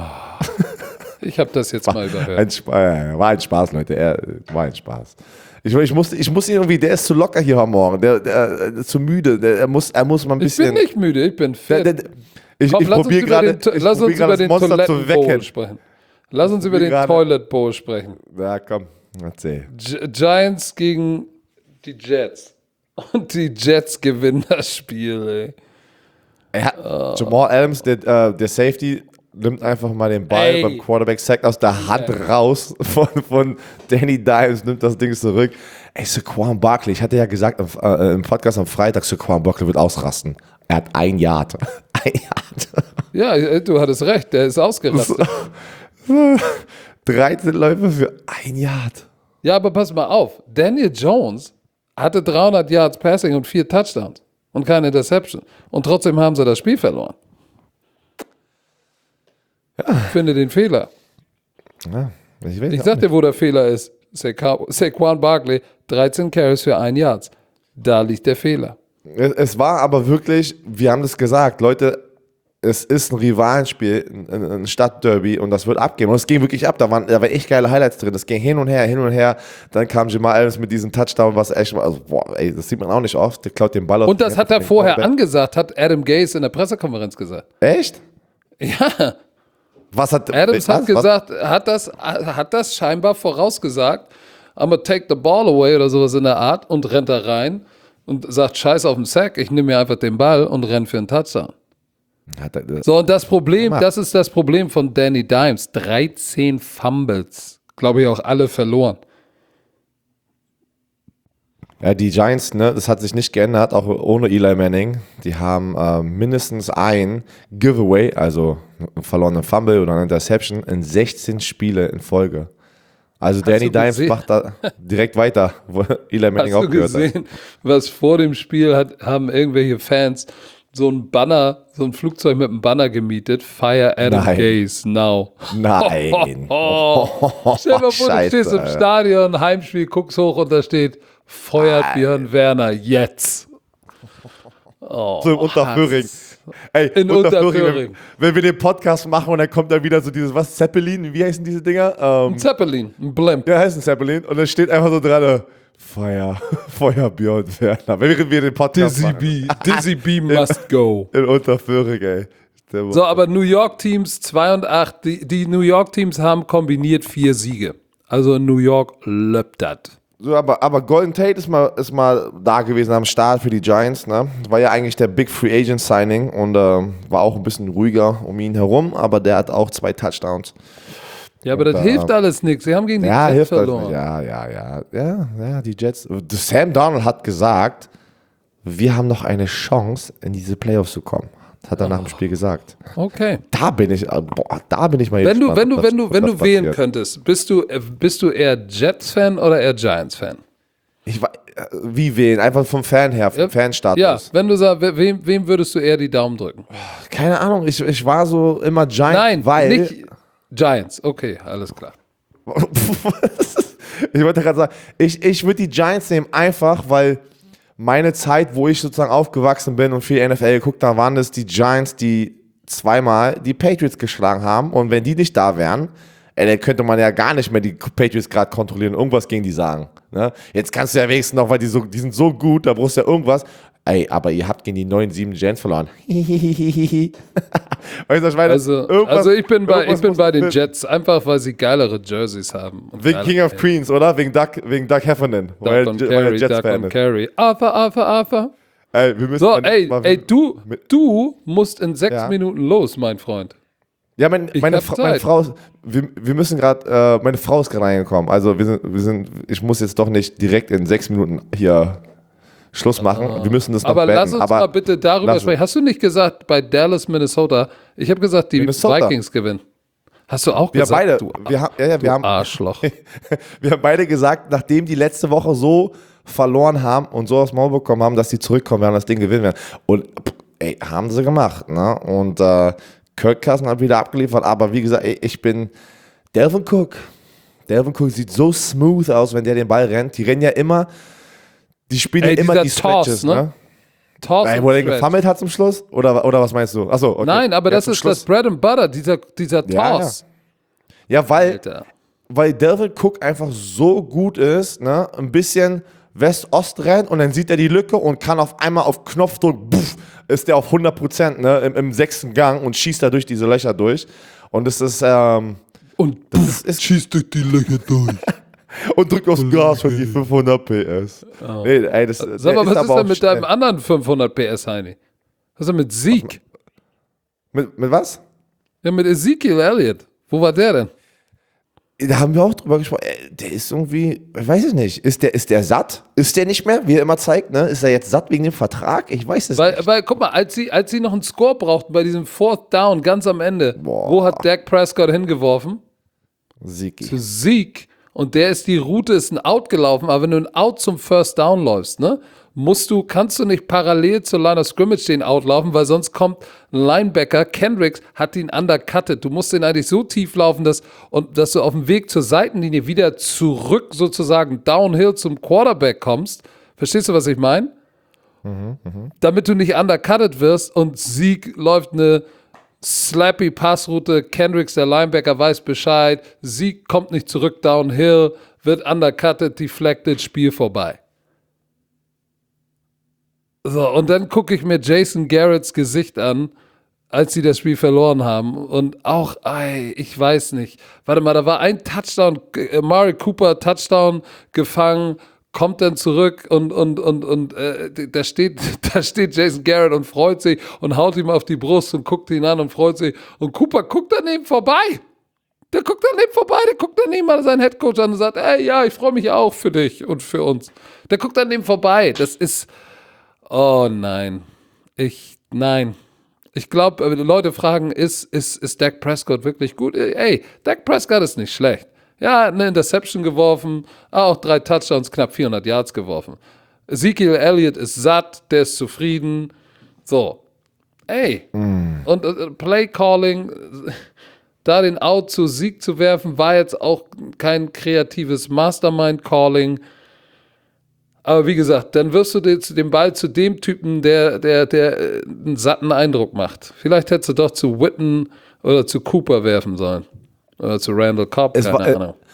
Ich habe das jetzt war mal überhört. Ein Sp- war ein Spaß, Leute, er, war ein Spaß. Ich, ich, muss, ich muss ihn irgendwie, der ist zu locker hier am Morgen, der, der, der zu müde, der, er, muss, er muss mal ein bisschen... Ich bin nicht müde, ich bin fit. Der, der, ich Komm, ich probiere gerade Lass uns über den Toilet Bowl sprechen. Lass uns über den grade, Toilet Bowl sprechen. Ja, komm, erzähl. Gi- Giants gegen die Jets. Und die Jets gewinnen das Spiel, ey. Er hat, uh. Jamal Adams, der, uh, der Safety, nimmt einfach mal den Ball Ey. beim Quarterback-Sack aus der Hand ja. raus von, von Danny Dimes, nimmt das Ding zurück. Ey, Saquon Barkley, ich hatte ja gesagt im, äh, im Podcast am Freitag, Saquon Barkley wird ausrasten. Er hat ein Yard. Ein Yard. Ja, du hattest recht, der ist ausgerastet. dreizehn Läufe für ein Yard. Ja, aber pass mal auf, Daniel Jones hatte dreihundert Yards Passing und vier Touchdowns und keine Interception. Und trotzdem haben sie das Spiel verloren. Ja. Ich finde den Fehler. Ja, ich weiß ich sag dir, wo der Fehler ist. Saquon Sa- Barkley, dreizehn Carries für ein Yard. Da liegt der Fehler. Es, es war aber wirklich, wir haben das gesagt, Leute, es ist ein Rivalenspiel, ein, ein Stadtderby und das wird abgehen. Und es ging wirklich ab, da waren, da waren echt geile Highlights drin. Es ging hin und her, hin und her. Dann kam Jamal Adams mit diesem Touchdown, was echt, also, boah, ey, das sieht man auch nicht oft. Der klaut den Ball auf. Und das hat er vorher angesagt, hat Adam Gase in der Pressekonferenz gesagt. Echt? Ja. Was hat Adams was, hat gesagt, hat das, hat das scheinbar vorausgesagt, I'm gonna take the ball away oder sowas in der Art und rennt da rein und sagt, scheiß auf den Sack, ich nehme mir einfach den Ball und renn für einen Touchdown. Hat er, so, und das Problem, das ist das Problem von Danny Dimes. dreizehn Fumbles. Glaube ich auch alle verloren. Ja, die Giants, ne, das hat sich nicht geändert, auch ohne Eli Manning. Die haben äh, mindestens ein Giveaway, also einen verlorenen Fumble oder eine Interception in sechzehn Spiele in Folge. Also Hast Danny Dimes macht da direkt weiter, wo Eli Manning aufgehört hat. Hast du gesehen, was vor dem Spiel hat, haben irgendwelche Fans so ein Banner, so ein Flugzeug mit einem Banner gemietet, Fire Adam Nein. Gase now. Nein. Oh, oh, oh. Stell dir mal vor, du stehst im Stadion, Heimspiel, guckst hoch und da steht, feuert Björn Werner jetzt. Oh, so im Unterföhring. Ey, in Unterföhring. Wenn, wenn wir den Podcast machen und dann kommt da wieder so dieses, was, Zeppelin, wie heißen diese Dinger? Ähm, ein Zeppelin, ein Blimp. Ja, heißt ein Zeppelin und dann steht einfach so dran, Feuer, Feuer Björn Werner. Wenn wir den Podcast Dizzy machen. B, Dizzy B must go. In Unterföhring, ey. Der So, aber New York Teams zwei und acht, die, die New York Teams haben kombiniert vier Siege. Also New York löppt das. So, aber, aber Golden Tate ist mal, ist mal da gewesen am Start für die Giants, ne? War ja eigentlich der Big Free Agent Signing und äh, war auch ein bisschen ruhiger um ihn herum, aber der hat auch zwei Touchdowns. Ja, aber Und, das äh, hilft alles nichts. Sie haben gegen die Ja, Jets hilft das verloren. nicht. Ja, ja, ja, ja, ja, die Jets. Sam Darnold hat gesagt, wir haben noch eine Chance, in diese Playoffs zu kommen. Das hat er nach dem Spiel gesagt. Okay. Da bin ich, äh, boah, da bin ich mal Wenn du, gespannt, wenn du, was- wenn du, was wenn das du wählen passiert. könntest, bist du, äh, bist du eher Jets-Fan oder eher Giants-Fan? Ich, wa- äh, wie wählen? Einfach vom Fan her, vom Ja, Fanstatus. Ja, wenn du sagst, we- wem, wem würdest du eher die Daumen drücken? Keine Ahnung, ich, ich war so immer Giant, Nein, weil... nicht Giants. Okay, alles klar. Ich wollte gerade sagen, ich, ich würde die Giants nehmen, einfach weil meine Zeit, wo ich sozusagen aufgewachsen bin und viel N F L geguckt habe, waren es die Giants, die zweimal die Patriots geschlagen haben. Und wenn die nicht da wären, ey, dann könnte man ja gar nicht mehr die Patriots gerade kontrollieren und irgendwas gegen die sagen. Ne? Jetzt kannst du ja wenigstens noch, weil die, so, die sind so gut, da brauchst du ja irgendwas. Ey, aber ihr habt gegen die neun sieben Giants verloren. Weißt du, was ich meine? Also, Irgendwas- also ich bin bei, irgendwas ich bin muss- bei den Jets, einfach weil sie geilere Jerseys haben. Und Wegen geile- King of Queens, oder? Wegen Doug, wegen Doug Heffernan. weil, Duck und weil er Carry, Duck Jets-Fan und ist. Carry. Arthur, Arthur, Arthur. Ey, wir müssen So, mal- ey, mal- ey, du, mit- du musst in sechs Ja. Minuten los, mein Freund. Ja, mein, Ich meine, hab Fra meine Zeit. Frau, ist- wir, wir müssen gerade, äh, meine Frau ist gerade reingekommen. Also wir sind, wir sind, ich muss jetzt doch nicht direkt in sechs Minuten hier Schluss machen. Wir müssen das noch Aber beenden. lass uns aber mal bitte darüber lass sprechen. Hast du nicht gesagt, bei Dallas, Minnesota, ich habe gesagt, die Minnesota. Vikings gewinnen. Hast du auch wir gesagt? beide, Du, wir haben, ja, ja, wir haben, Arschloch. wir haben beide gesagt, nachdem die letzte Woche so verloren haben und so aufs Maul bekommen haben, dass sie zurückkommen werden, das Ding gewinnen werden. Und pff, ey, haben sie gemacht. Ne? Und äh, Kirk Cousins hat wieder abgeliefert. Aber wie gesagt, ey, ich bin Delvin Cook. Delvin Cook sieht so smooth aus, wenn der den Ball rennt. Die rennen ja immer, die spielen Ey, ja immer dieser die Stretches. Toss, ne? Ne? Toss Ey, und wo er den Stretch. gefummelt hat zum Schluss? Oder, oder was meinst du? Achso, okay. Nein, aber Ja, das zum ist Schluss. das Bread and Butter, dieser, dieser Ja, Toss. Ja, weil, Alter. weil Delvin Cook einfach so gut ist, ne? Ein bisschen West-Ost rennt und dann sieht er die Lücke und kann auf einmal auf Knopfdruck, puff, ist der auf hundert Prozent, ne? Im, im sechsten Gang und schießt da durch diese Löcher durch. Und das ist, ähm, Und das puff, ist, ist schießt durch die Löcher durch. und drückt aufs Gas für die fünfhundert P S. Nee, ey, das, Sag der mal, was ist aber denn auch mit schnell. deinem anderen fünfhundert P S, Heini? Was ist denn mit Zeke? Mit, mit was? Ja, mit Ezekiel Elliott. Wo war der denn? Da haben wir auch drüber gesprochen. Ey, der ist irgendwie, ich weiß es nicht. Ist der, ist der satt? Ist der nicht mehr, wie er immer zeigt, ne? Ist er jetzt satt wegen dem Vertrag? Ich weiß es Weil, nicht. weil, guck mal, als sie, als sie noch einen Score brauchten bei diesem Fourth Down ganz am Ende, Boah. wo hat Dak Prescott hingeworfen? Siki. Zu Zeke. Und der ist, die Route ist ein Out gelaufen, aber wenn du ein Out zum First Down läufst, ne, musst du, kannst du nicht parallel zur Line of Scrimmage den Out laufen, weil sonst kommt ein Linebacker, Kendricks, hat ihn undercutted. Du musst den eigentlich so tief laufen, dass, und, dass du auf dem Weg zur Seitenlinie wieder zurück sozusagen downhill zum Quarterback kommst. Verstehst du, was ich meine? Damit du nicht undercutted wirst und Zeke läuft eine slappy Passroute, Kendricks, der Linebacker, weiß Bescheid, Zeke kommt nicht zurück downhill, wird undercutted, deflected, Spiel vorbei. So, und dann gucke ich mir Jason Garretts Gesicht an, als sie das Spiel verloren haben. Und auch, ey, ich weiß nicht. Warte mal, da war ein Touchdown, äh, Amari Cooper Touchdown gefangen, kommt dann zurück und, und, und, und äh, da, steht, da steht Jason Garrett und freut sich und haut ihm auf die Brust und guckt ihn an und freut sich. Und Cooper guckt daneben vorbei. Der guckt daneben vorbei, der guckt daneben mal seinen Headcoach an und sagt, ey, ja, ich freue mich auch für dich und für uns. Der guckt daneben vorbei. Das ist, oh nein. Ich, nein. Ich glaube, Leute fragen, ist, ist, ist Dak Prescott wirklich gut? Ey, Dak Prescott ist nicht schlecht. Ja, eine Interception geworfen, auch drei Touchdowns, knapp vierhundert Yards geworfen. Ezekiel Elliott ist satt, der ist zufrieden. So, ey. Mm. Und äh, Play Calling, da den Out zu Sieg zu werfen, war jetzt auch kein kreatives Mastermind Calling. Aber wie gesagt, dann wirst du den, den Ball zu dem Typen, der, der, der einen satten Eindruck macht. Vielleicht hättest du doch zu Witten oder zu Cooper werfen sollen. Oder zu Randall Cobb, Es keine war, äh, Ahnung.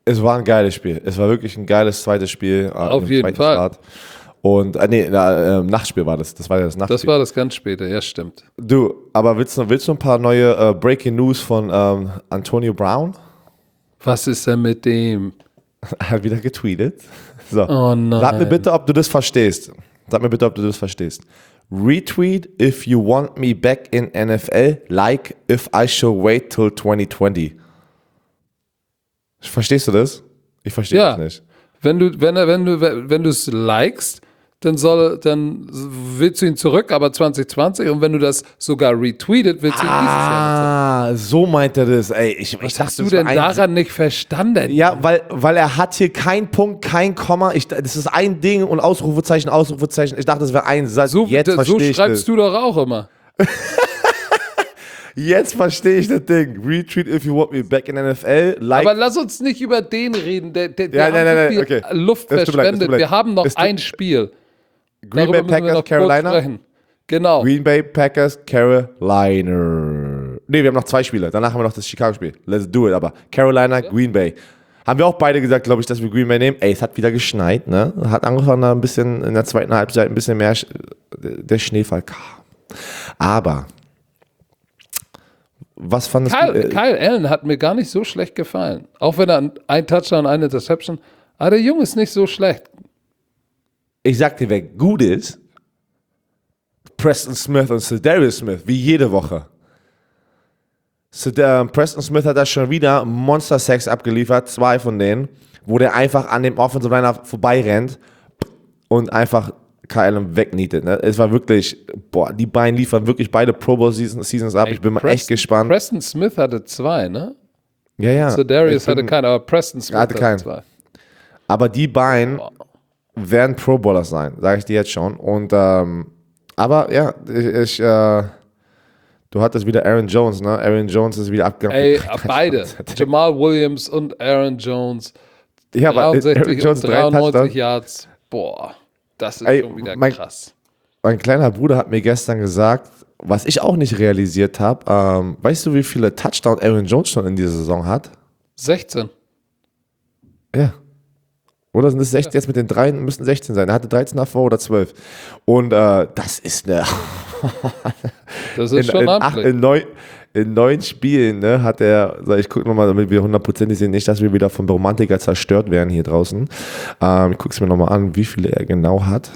Es war ein geiles Spiel. Es war wirklich ein geiles zweites Spiel. äh, Auf im jeden zweiten Fall. Start. Und, äh, nee, na, äh, Nachtspiel war das. Das war ja das Nachtspiel. Das war das ganz späte, ja, stimmt. Du, aber willst du, willst du ein paar neue äh, Breaking News von ähm, Antonio Brown? Was ist denn mit dem? Er hat wieder getweetet. So. Oh nein. Sag mir bitte, ob du das verstehst. Sag mir bitte, ob du das verstehst. Retweet if you want me back in N F L, like if I should wait till twenty twenty. Verstehst du das? Ich verstehe Ja. das nicht. Wenn du, wenn er, wenn du, wenn du es likest, dann soll, dann willst du ihn zurück, aber zwanzig zwanzig, und wenn du das sogar retweetet, willst du ihn dieses Jahr. Ah, so meint er das. Ey, ich, ich Was dachte, hast du das denn war ein- daran nicht verstanden? Ja, weil, weil er hat hier keinen Punkt, kein Komma. Ich, das ist ein Ding und Ausrufezeichen, Ausrufezeichen. Ich dachte, das wäre ein Satz. So, Jetzt so verstehe ich schreibst das. du doch auch immer. Jetzt verstehe ich das Ding. Retweet if you want me back in N F L. Like. Aber lass uns nicht über den reden. Der, der, der Ja, hat nein, nein, so nein, viel okay. Luft Es tut mir leid, es tut verschwendet. mir leid. Wir haben noch Es tut- ein Spiel. Green Darüber Bay müssen wir Packers, noch kurz Carolina. sprechen. Genau. Green Bay Packers, Carolina. Nee, wir haben noch zwei Spiele. Danach haben wir noch das Chicago-Spiel. Let's do it. Aber Carolina, Green Bay. Haben wir auch beide gesagt, glaube ich, dass wir Green Bay nehmen. Ey, es hat wieder geschneit, ne? Hat angefangen, da ein bisschen in der zweiten Halbzeit ein bisschen mehr Sch- der Schneefall kam. Aber was fandest Kyle, du? Äh, Kyle Allen hat mir gar nicht so schlecht gefallen. Auch wenn er ein Touchdown, eine Interception. Aber der Junge ist nicht so schlecht. ich sag dir, wer gut ist, Preston Smith und Sedarius Smith, wie jede Woche. Sed- äh, Preston Smith hat da schon wieder Monster-Sacks abgeliefert, zwei von denen, wo der einfach an dem Offensive Liner vorbeirennt und einfach Kyle Allen wegnietet. Ne? Es war wirklich, boah, die beiden liefern wirklich beide Pro Bowl Seasons, Seasons ab. Ich bin mal echt Preston- gespannt. Preston Smith hatte zwei, ne? ja, ja. So Darius Ich bin- hatte keinen, aber Preston Smith hatte hatte, keinen. zwei. Aber die beiden werden Pro Bowler sein, sage ich dir jetzt schon. Und ähm, aber ja, ich, ich äh, du hattest wieder Aaron Jones, ne? Aaron Jones ist wieder abgegangen. Ey, beide. Jamal Williams und Aaron Jones. Ja, aber Aaron dreiundsechzig Jones und drei dreiundneunzig Touchdowns. Yards. Boah, das ist Ey, schon wieder mein- krass. Mein kleiner Bruder hat mir gestern gesagt, was ich auch nicht realisiert habe, ähm, weißt du, wie viele Touchdowns Aaron Jones schon in dieser Saison hat? sechzehn. Ja. Oder sind es sechzehn? Jetzt mit den drei müssen sechzehn sein. Er hatte dreizehn davor oder zwölf. Und äh, das ist eine. Das ist in, schon in, acht, amtlich. in, neun, in neun Spielen ne, hat er, so, ich gucke nochmal, damit wir hundertprozentig sehen, nicht, dass wir wieder vom Romantiker zerstört werden hier draußen. Ähm, ich gucke es mir nochmal an, wie viele er genau hat.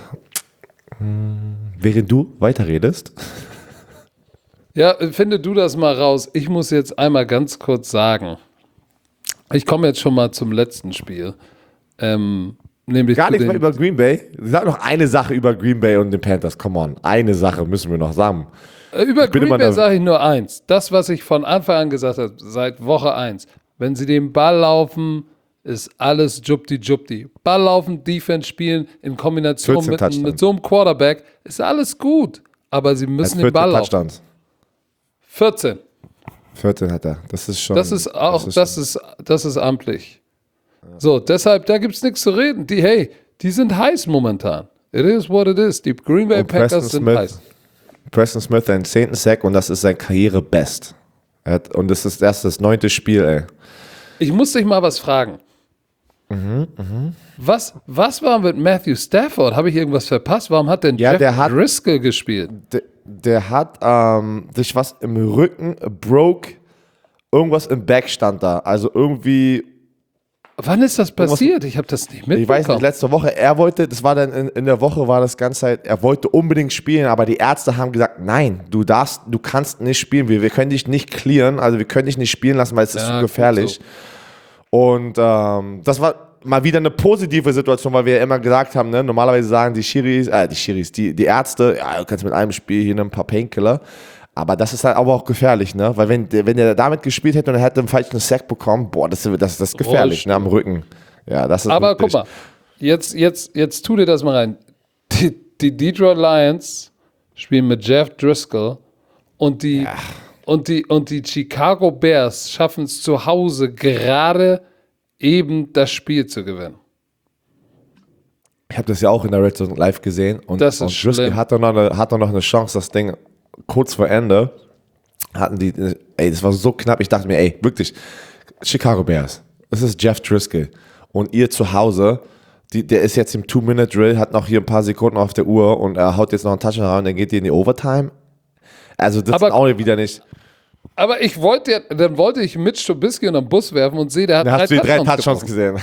Hm, während du weiterredest. Ja, finde du das mal raus. Ich muss jetzt einmal ganz kurz sagen, ich komme jetzt schon mal zum letzten Spiel. Ähm, nämlich Gar zu nichts den, mehr über Green Bay. Sag noch eine Sache über Green Bay und den Panthers. Come on. Eine Sache müssen wir noch sagen. Äh, Über bin Green immer Bay da- sage ich nur eins. Das, was ich von Anfang an gesagt habe, seit Woche eins. Wenn sie den Ball laufen, ist alles Jupti-Jupti. Ball laufen, Defense spielen, in Kombination vierzehn mit, Touchdowns. mit so einem Quarterback, ist alles gut. Aber sie Er müssen hat den Ball vierzehn laufen. Touchdowns. vierzehn. vierzehn hat er. Das ist schon. Das ist auch, ist das ist, das ist amtlich. So, deshalb, da gibt es nichts zu reden. Die, hey, die sind heiß momentan. It is what it is. Die Green Bay Und Preston Packers sind Smith- heiß. Preston Smith seinen zehnten Sack und das ist sein Karriere-Best. Er hat- Und das ist erst das neunte Spiel, ey. Ich muss dich mal was fragen. Mhm, Was, was war mit Matthew Stafford? Habe ich irgendwas verpasst? Warum hat denn Ja, Jeff der hat- Driscoll gespielt? Der, der hat ähm, sich was im Rücken broke, irgendwas im Back stand da. Also irgendwie, Wann ist das passiert? Ich habe das nicht mitbekommen. ich weiß nicht, letzte Woche, er wollte, das war dann in, in der Woche, war das ganze Zeit, er wollte unbedingt spielen, aber die Ärzte haben gesagt, nein, du darfst, du kannst nicht spielen, wir, wir können dich nicht clearen, also wir können dich nicht spielen lassen, weil es ist Ja, zu gut gefährlich. Und ähm, das war mal wieder eine positive Situation, weil wir ja immer gesagt haben, ne, normalerweise sagen die Schiris, äh, die Schiris, die, die Ärzte, ja, du kannst mit einem Spiel hier ein paar Painkiller, aber das ist halt aber auch gefährlich, ne, weil wenn, der- wenn der damit gespielt hätte und er hätte einen falschen Sack bekommen, boah, das, das, das ist gefährlich, ne, am Rücken. Ja, das ist Aber wirklich, guck mal, jetzt, jetzt, jetzt tu dir das mal rein. Die, die Detroit Lions spielen mit Jeff Driscoll und die, und die, und die Chicago Bears schaffen es zu Hause gerade eben das Spiel zu gewinnen. ich habe das ja auch in der Red Zone live gesehen und, Das ist und Driscoll schlimm. hat doch noch eine, hat doch noch eine Chance, das Ding kurz vor Ende hatten die, ey, das war so knapp, ich dachte mir, ey, wirklich, Chicago Bears, es ist Jeff Driscoll. Und ihr zu Hause, die, der ist jetzt im Two-Minute-Drill, hat noch hier ein paar Sekunden auf der Uhr und er haut jetzt noch einen Touchdown und dann geht die in die Overtime. Also das Aber, ist auch wieder nicht. Aber ich wollte ja, dann wollte ich Mitch Trubisky in den Bus werfen und sehe, der hat Da drei hast du die drei Touchdowns Touchdowns gesehen.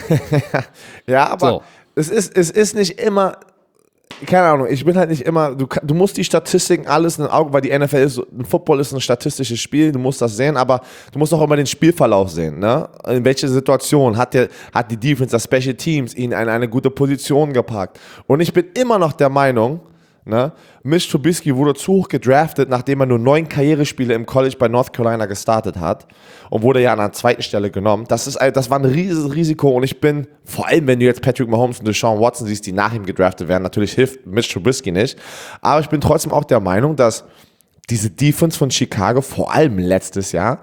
Ja, aber So. es, ist, es ist nicht immer, keine Ahnung, ich bin halt nicht immer, du, du musst die Statistiken alles in den Augen, weil die N F L ist, ein Football ist ein statistisches Spiel, du musst das sehen, aber du musst auch immer den Spielverlauf sehen, ne? In welche Situation hat, der, hat die Defense, das Special Teams ihn in eine gute Position gepackt. Und ich bin immer noch der Meinung, ne, Mitch Trubisky wurde zu hoch gedraftet, nachdem er nur neun Karrierespiele im College bei North Carolina gestartet hat und wurde ja an der zweiten Stelle genommen. Das, ist, das war ein riesiges Risiko und ich bin, vor allem wenn du jetzt Patrick Mahomes und Deshaun Watson siehst, die nach ihm gedraftet werden, natürlich hilft Mitch Trubisky nicht, aber ich bin trotzdem auch der Meinung, dass diese Defense von Chicago, vor allem letztes Jahr,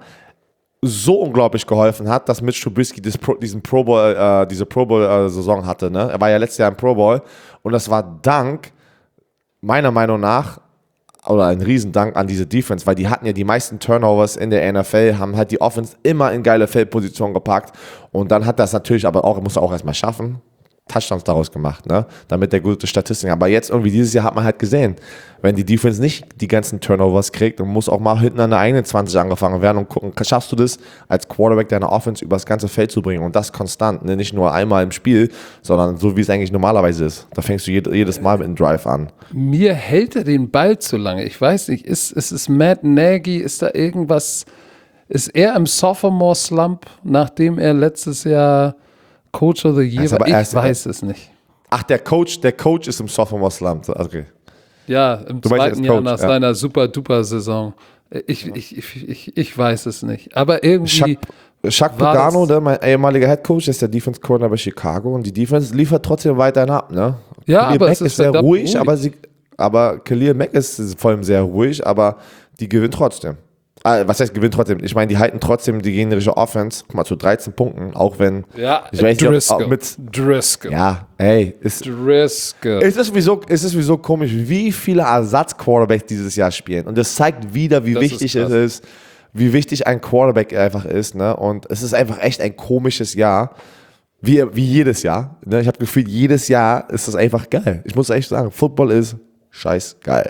so unglaublich geholfen hat, dass Mitch Trubisky das Pro, diesen Pro Bowl, äh, diese Pro Bowl-Saison hatte. Ne? Er war ja letztes Jahr im Pro Bowl und das war dank meiner Meinung nach, oder ein Riesendank an diese Defense, weil die hatten ja die meisten Turnovers in der N F L, haben halt die Offense immer in geile Feldpositionen gepackt und dann hat das natürlich aber auch, muss er auch erstmal schaffen, Touchdowns daraus gemacht, ne? Damit der gute Statistiken. Aber jetzt irgendwie dieses Jahr hat man halt gesehen, wenn die Defense nicht die ganzen Turnovers kriegt und muss auch mal hinten an der einundzwanzig angefangen werden und gucken, schaffst du das als Quarterback deiner Offense übers ganze Feld zu bringen und das konstant, ne? Nicht nur einmal im Spiel, sondern so wie es eigentlich normalerweise ist. Da fängst du jedes Mal mit einem Drive an. Mir hält er den Ball zu lange. Ich weiß nicht, ist, ist es Matt Nagy, ist da irgendwas, ist er im Sophomore-Slump, nachdem er letztes Jahr Coach of the Year Also, war? Ich erst- weiß es nicht. Ach, der Coach, der Coach ist im Sophomore Slump. Okay. Ja, im Du meinst zweiten jetzt Jahr Coach, nach ja. seiner super-duper-Saison. Ich, ich, ich, ich, ich weiß es nicht. Aber irgendwie Chuck, Chuck war Pagano, das- der mein ehemaliger Head Coach, ist der Defense Coordinator bei Chicago und die Defense liefert trotzdem weiterhin ab, ne? Ja, Khalil aber Mack es ist ist sehr verdammt ruhig, ruhig. aber sie, aber Khalil Mack ist vor allem sehr ruhig, aber die gewinnen trotzdem. Ah, was heißt gewinnt trotzdem? Ich meine, die halten trotzdem die gegnerische Offense, guck mal, zu dreizehn Punkten, auch wenn, ja, ich weiß nicht, ob- Driscoll. ob mit, Driscoll. ja, ey, ist, Driscoll. es ist sowieso, es ist sowieso komisch, wie viele Ersatz-Quarterbacks dieses Jahr spielen. Und das zeigt wieder, wie Das ist wichtig krass. es ist, wie wichtig ein Quarterback einfach ist. Ne? Und es ist einfach echt ein komisches Jahr. Wie, wie jedes Jahr. Ne? Ich habe gefühlt, jedes Jahr ist das einfach geil. Ich muss echt sagen, Football ist scheiß geil.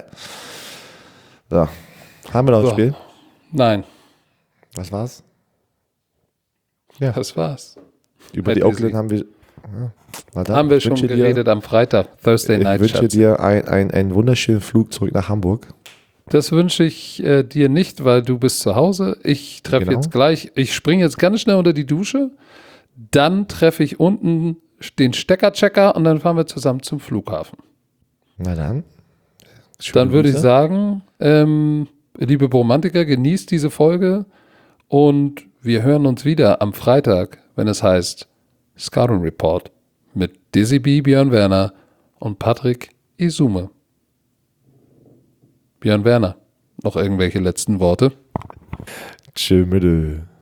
So. Haben wir noch ein So. Spiel? Nein, Was war's? das war's. Über Bad die Oakland Busy. haben wir. Ja, na dann, Haben wir ich schon wünsche geredet am Freitag, Thursday Dir, ich Night wünsche Schatz. dir ein, ein, einen wunderschönen Flug zurück nach Hamburg. Das wünsche ich äh, dir nicht, weil du bist zu Hause. Ich treffe Genau. jetzt gleich, ich springe jetzt ganz schnell unter die Dusche. Dann treffe ich unten den Steckerchecker und dann fahren wir zusammen zum Flughafen. Na dann. Schöne Dann würde ich Grüße. sagen, ähm, liebe Bromantiker, genießt diese Folge und wir hören uns wieder am Freitag, wenn es heißt Scouting Report mit Dizzy B, Björn Werner und Patrick Isume. Björn Werner, noch irgendwelche letzten Worte? Tschö, Mitte.